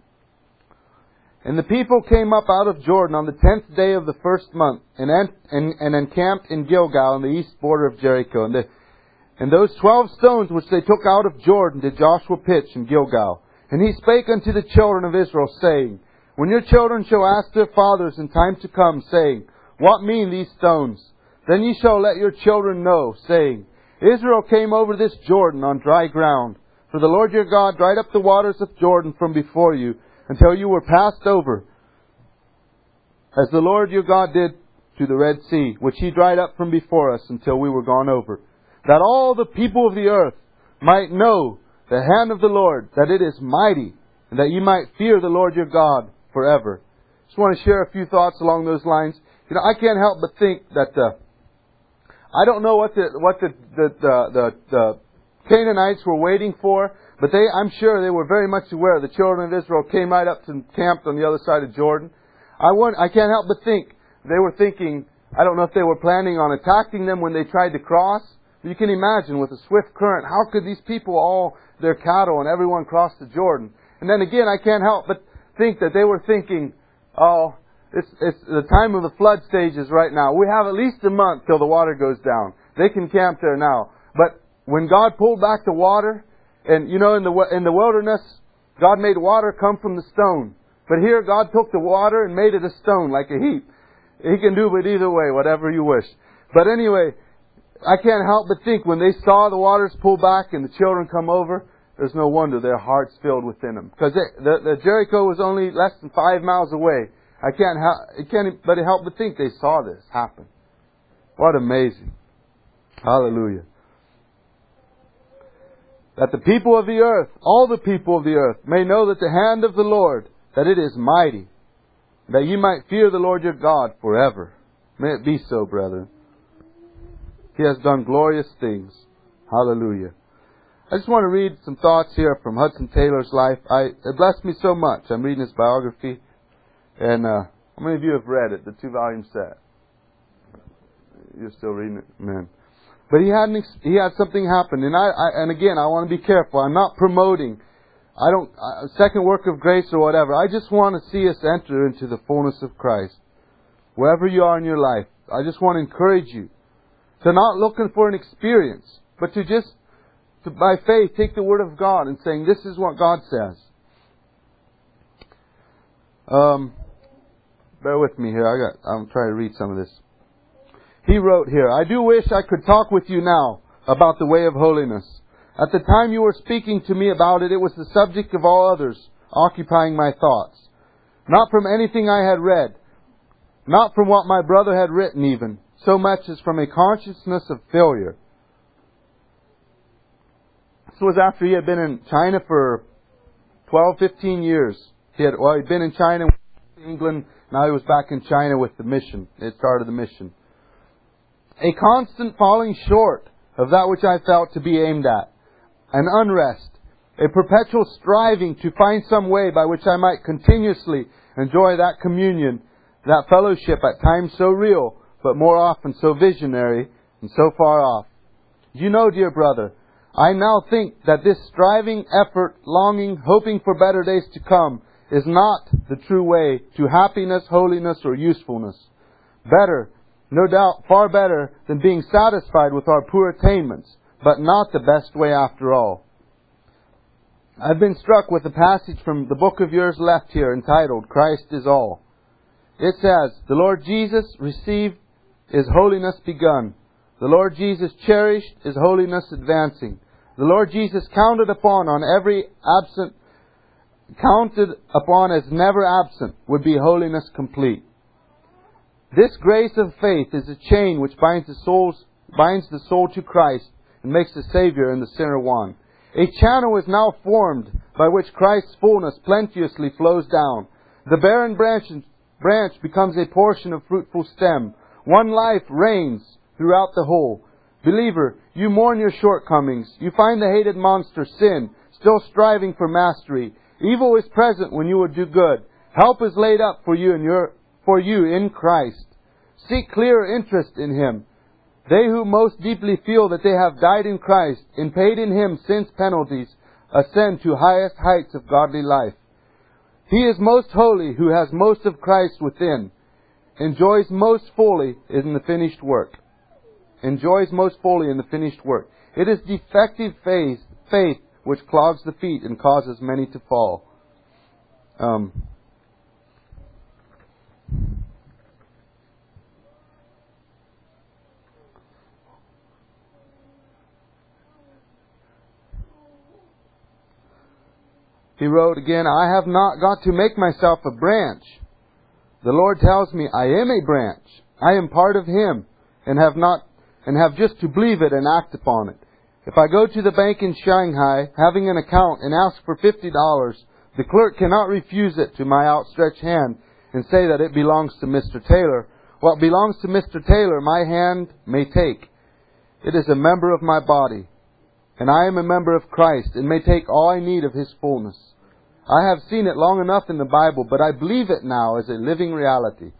Speaker 1: And the people came up out of Jordan on the tenth day of the first month, and, and, and encamped in Gilgal on the east border of Jericho. And, the, and those twelve stones which they took out of Jordan did Joshua pitch in Gilgal. And he spake unto the children of Israel, saying, When your children shall ask their fathers in time to come, saying, What mean these stones? Then ye shall let your children know, saying, Israel came over this Jordan on dry ground. For the Lord your God dried up the waters of Jordan from before you, until you were passed over, as the Lord your God did to the Red Sea, which He dried up from before us until we were gone over, that all the people of the earth might know the hand of the Lord, that it is mighty, and that ye might fear the Lord your God forever. Just want to share a few thoughts along those lines. You know, I can't help but think that uh, I don't know what the what the the, the the the Canaanites were waiting for. But they, I'm sure they were very much aware. The children of Israel came right up to camped on the other side of Jordan. I want, I can't help but think they were thinking, I don't know if they were planning on attacking them when they tried to cross. You can imagine with a swift current, how could these people, all their cattle and everyone cross the Jordan? And then again, I can't help but think that they were thinking, oh, it's, it's the time of the flood stages right now. We have at least a month till the water goes down. They can camp there now. But when God pulled back the water, and you know, in the in the wilderness, God made water come from the stone. But here, God took the water and made it a stone, like a heap. He can do it either way, whatever you wish. But anyway, I can't help but think when they saw the waters pull back and the children come over, there's no wonder their hearts filled within them. Because the, the Jericho was only less than five miles away. I can't help, I can't but help but think they saw this happen. What amazing. Hallelujah. That the people of the earth, all the people of the earth, may know that the hand of the Lord, that it is mighty, that ye might fear the Lord your God forever. May it be so, brethren. He has done glorious things. Hallelujah. I just want to read some thoughts here from Hudson Taylor's life. I, it blessed me so much. I'm reading his biography. And uh, how many of you have read it, the two-volume set? You're still reading it? Man. But he had an ex- he had something happen, and I, I and again I want to be careful. I'm not promoting. I don't uh, second work of grace or whatever. I just want to see us enter into the fullness of Christ, wherever you are in your life. I just want to encourage you to not looking for an experience, but to just to by faith take the Word of God and saying, "This is what God says." Um, bear with me here. I got. I'm trying to read some of this. He wrote here, I do wish I could talk with you now about the way of holiness. At the time you were speaking to me about it, it was the subject of all others occupying my thoughts. Not from anything I had read, not from what my brother had written even, so much as from a consciousness of failure. This was after he had been in China for twelve, fifteen years. He had, well, he'd been in China, England, now he was back in China with the mission. It started the mission. A constant falling short of that which I felt to be aimed at. An unrest. A perpetual striving to find some way by which I might continuously enjoy that communion, that fellowship at times so real, but more often so visionary and so far off. You know, dear brother, I now think that this striving, effort, longing, hoping for better days to come is not the true way to happiness, holiness, or usefulness. Better, no doubt, far better than being satisfied with our poor attainments, but not the best way after all. I've been struck with a passage from the book of yours left here entitled, Christ is All. It says, the Lord Jesus received is holiness begun. The Lord Jesus cherished is holiness advancing. The Lord Jesus counted upon on every absent, counted upon as never absent, would be holiness complete. This grace of faith is a chain which binds the soul's, binds the soul to Christ and makes the Savior and the sinner one. A channel is now formed by which Christ's fullness plenteously flows down. The barren branch, branch becomes a portion of fruitful stem. One life reigns throughout the whole. Believer, you mourn your shortcomings. You find the hated monster, sin, still striving for mastery. Evil is present when you would do good. Help is laid up for you in your, for you in Christ. Seek clear interest in Him. They who most deeply feel that they have died in Christ and paid in Him sin's penalties ascend to highest heights of godly life. He is most holy who has most of Christ within, enjoys most fully in the finished work. Enjoys most fully in the finished work. It is defective faith, faith which clogs the feet and causes many to fall. Um, he wrote again, I have not got to make myself a branch. The Lord tells me I am a branch. I am part of Him and have not and have just to believe it and act upon it. If I go to the bank in Shanghai, having an account, and ask for fifty dollars, the clerk cannot refuse it to my outstretched hand and say that it belongs to Mister Taylor. What belongs to Mister Taylor, my hand may take. It is a member of my body, and I am a member of Christ, and may take all I need of His fullness. I have seen it long enough in the Bible, but I believe it now as a living reality.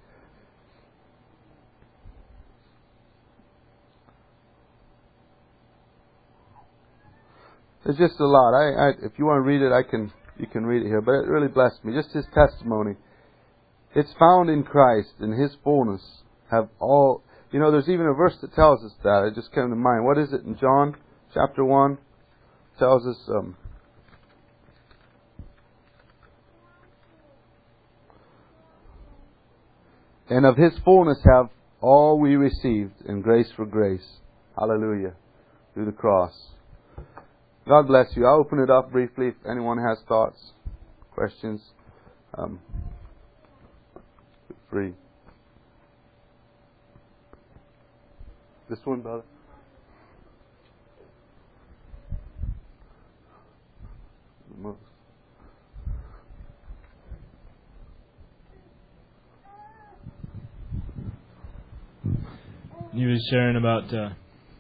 Speaker 1: There's just a lot. I, I, if you want to read it, I can. You can read it here. But it really blessed me. Just his testimony. It's found in Christ, in His fullness. Have all. You know, there's even a verse that tells us that. It just came to mind. What is it in John chapter one? It tells us. Um, and of His fullness have all we received in grace for grace. Hallelujah. Through the cross. God bless you. I'll open it up briefly if anyone has thoughts, questions. Um, free. This one, brother.
Speaker 2: You was sharing about uh,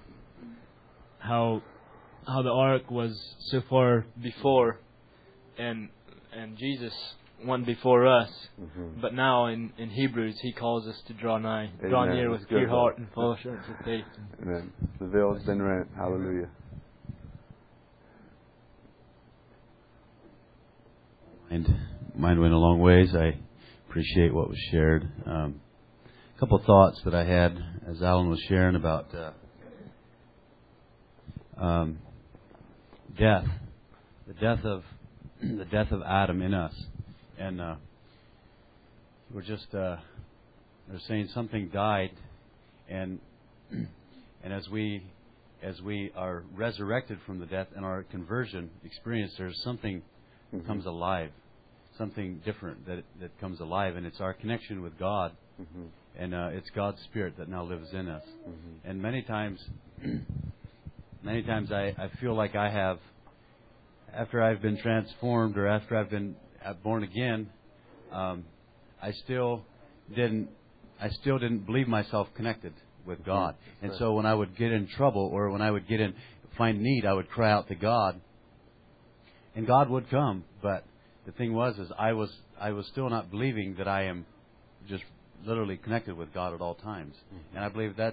Speaker 2: how how the ark was so far before, and and Jesus went before us. Mm-hmm. But now in, in Hebrews, He calls us to draw nigh, Amen. Draw near with pure heart and full assurance of faith.
Speaker 1: Amen. The veil has been rent. Hallelujah.
Speaker 3: And mine went a long ways. I appreciate what was shared. Um, a couple of thoughts that I had as Alan was sharing about uh, um, death, the death of the death of Adam in us, and uh, we're just uh, they're saying something died, and and as we as we are resurrected from the death and our conversion experience, there's something mm-hmm. comes alive, something different that that comes alive, and it's our connection with God, mm-hmm. and uh, it's God's Spirit that now lives in us, mm-hmm. and many times. Many times I, I feel like I have, after I've been transformed or after I've been born again, um, I still didn't, I still didn't believe myself connected with God. Yeah, and right. So when I would get in trouble or when I would get in, find need, I would cry out to God, and God would come. But the thing was, is I was, I was still not believing that I am just literally connected with God at all times. Mm-hmm. And I believe that's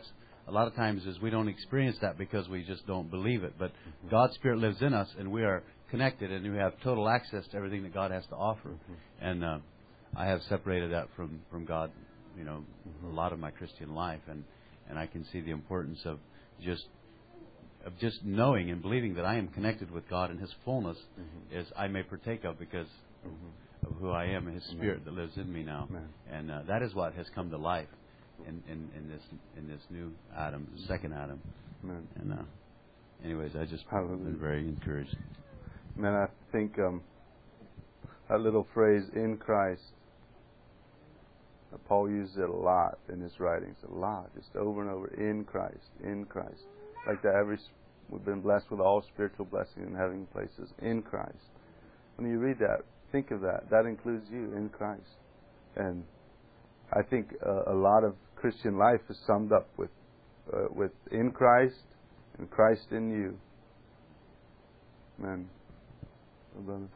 Speaker 3: a lot of times is we don't experience that because we just don't believe it. But mm-hmm. God's Spirit lives in us, and we are connected, and we have total access to everything that God has to offer. Mm-hmm. And uh, I have separated that from, from God, you know, mm-hmm. a lot of my Christian life, and, and I can see the importance of just of just knowing and believing that I am connected with God and His fullness mm-hmm. is I may partake of because mm-hmm. of who I am and His Spirit Amen. That lives in me now. Amen. And uh, that is what has come to life in, in, in this in this new Adam, the second Adam. Amen. And uh, anyways, I just Hallelujah. Been very encouraged.
Speaker 1: Man, I think um, that little phrase, in Christ, uh, Paul uses it a lot in his writings, a lot, just over and over, in Christ, in Christ. Like that, every we've been blessed with all spiritual blessings in heavenly places, in Christ. When you read that, think of that. That includes you, in Christ. And I think uh, a lot of Christian life is summed up with, uh, with in Christ and Christ in you. Amen. Brother.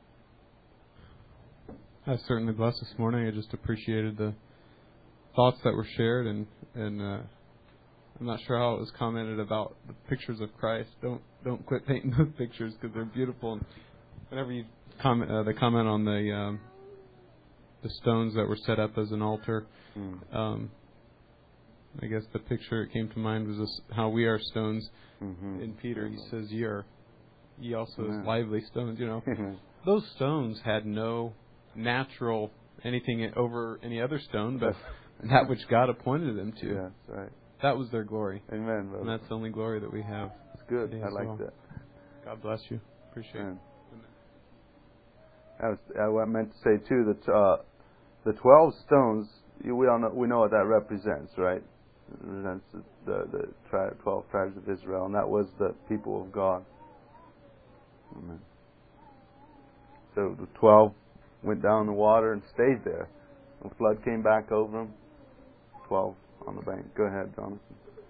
Speaker 4: I was certainly blessed this morning. I just appreciated the thoughts that were shared, and and uh, I'm not sure how it was commented about the pictures of Christ. Don't don't quit painting those pictures because they're beautiful. And whenever you comment, uh, they comment on the um, the stones that were set up as an altar. Mm. Um, I guess the picture that came to mind was this, how we are stones. Mm-hmm. In Peter, he says, "Ye are." Ye also as lively stones, you know. Those stones had no natural anything over any other stone, but that which God appointed them to.
Speaker 1: Yeah, that's right.
Speaker 4: That was their glory.
Speaker 1: Amen, brother.
Speaker 4: And that's the only glory that we have.
Speaker 1: It's good. I like well. that.
Speaker 4: God bless you. Appreciate Amen.
Speaker 1: it. I, was, I meant to say, too, that uh, the twelve stones, we all know, we know what that represents, right? It represents the, the, the tri- twelve tribes of Israel, and that was the people of God. Amen. So the twelve went down in the water and stayed there. The flood came back over them. Twelve on the bank. Go ahead, Jonathan.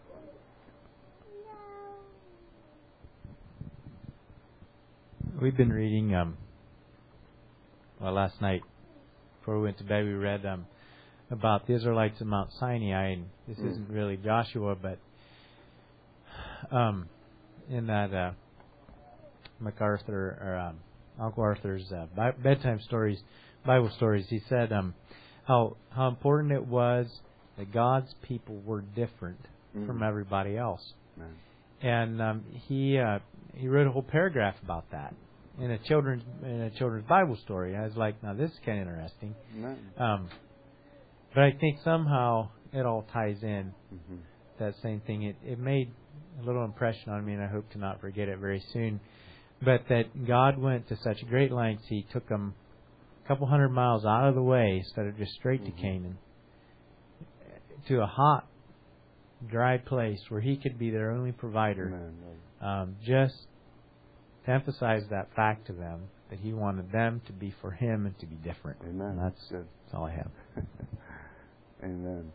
Speaker 5: We've been reading, um, well, last night, before we went to bed, we read um, about the Israelites at Mount Sinai, and this mm. isn't really Joshua, but um, in that uh, MacArthur, or um, Uncle Arthur's uh, Bi- bedtime stories, Bible stories, he said um, how how important it was that God's people were different mm. from everybody else. Man. And um, he uh, he wrote a whole paragraph about that in a children's in a children's Bible story. I was like, now this is kind of interesting. Um, but I think somehow it all ties in. Mm-hmm. That same thing. It it made a little impression on me, and I hope to not forget it very soon. But that God went to such great lengths, He took them a couple hundred miles out of the way instead of just straight mm-hmm. to Canaan, to a hot, dry place where He could be their only provider. Um, just to emphasize that fact to them, that He wanted them to be for Him and to be different.
Speaker 1: Amen.
Speaker 5: And that's,
Speaker 1: Good.
Speaker 5: that's all I have.
Speaker 1: Amen.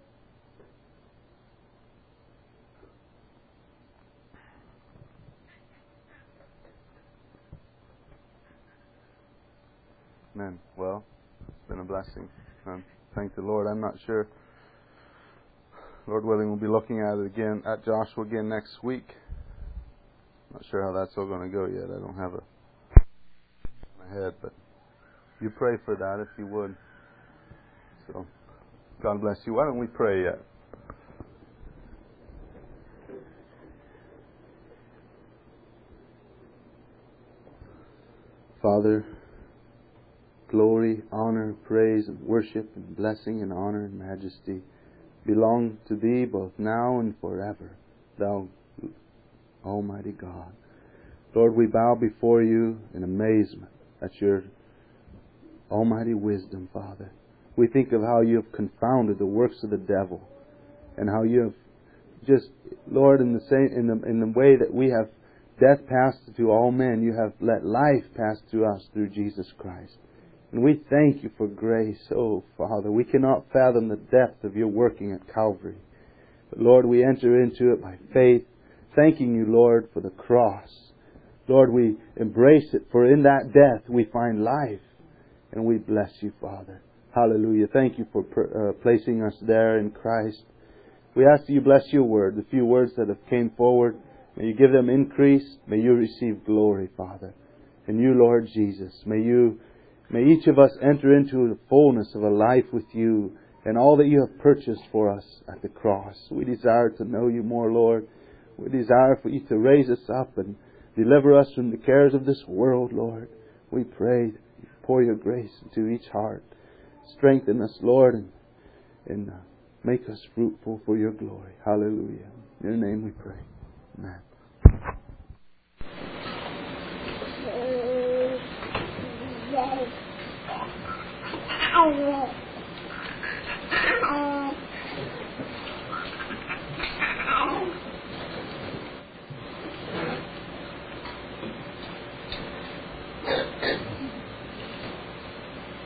Speaker 1: Amen. Well, it's been a blessing. Um, thank the Lord. I'm not sure. Lord willing, we'll be looking at it again, at Joshua again next week. Not sure how that's all going to go yet. I don't have a in my head, but you pray for that if you would. So, God bless you. Why don't we pray yet? Father, glory, honor, praise, and worship, and blessing, and honor, and majesty belong to Thee both now and forever, Thou Almighty God. Lord, we bow before You in amazement at Your almighty wisdom, Father. We think of how You have confounded the works of the devil, and how You have just, Lord, in the same in the in the way that we have death passed to all men, You have let life pass through us through Jesus Christ. And we thank You for grace, oh Father. We cannot fathom the depth of Your working at Calvary. But Lord, we enter into it by faith, thanking You, Lord, for the cross. Lord, we embrace it, for in that death we find life. And we bless You, Father. Hallelujah. Thank You for uh, placing us there in Christ. We ask that you bless your word, the few words that have came forward. May you give them increase. May you receive glory, Father. And you, Lord Jesus, may you, may each of us enter into the fullness of a life with you and all that you have purchased for us at the cross. We desire to know you more, Lord. We desire for you to raise us up and deliver us from the cares of this world, Lord. We pray that you pour your grace into each heart. Strengthen us, Lord, and, and uh, make us fruitful for your glory. Hallelujah. In your name we pray. Amen.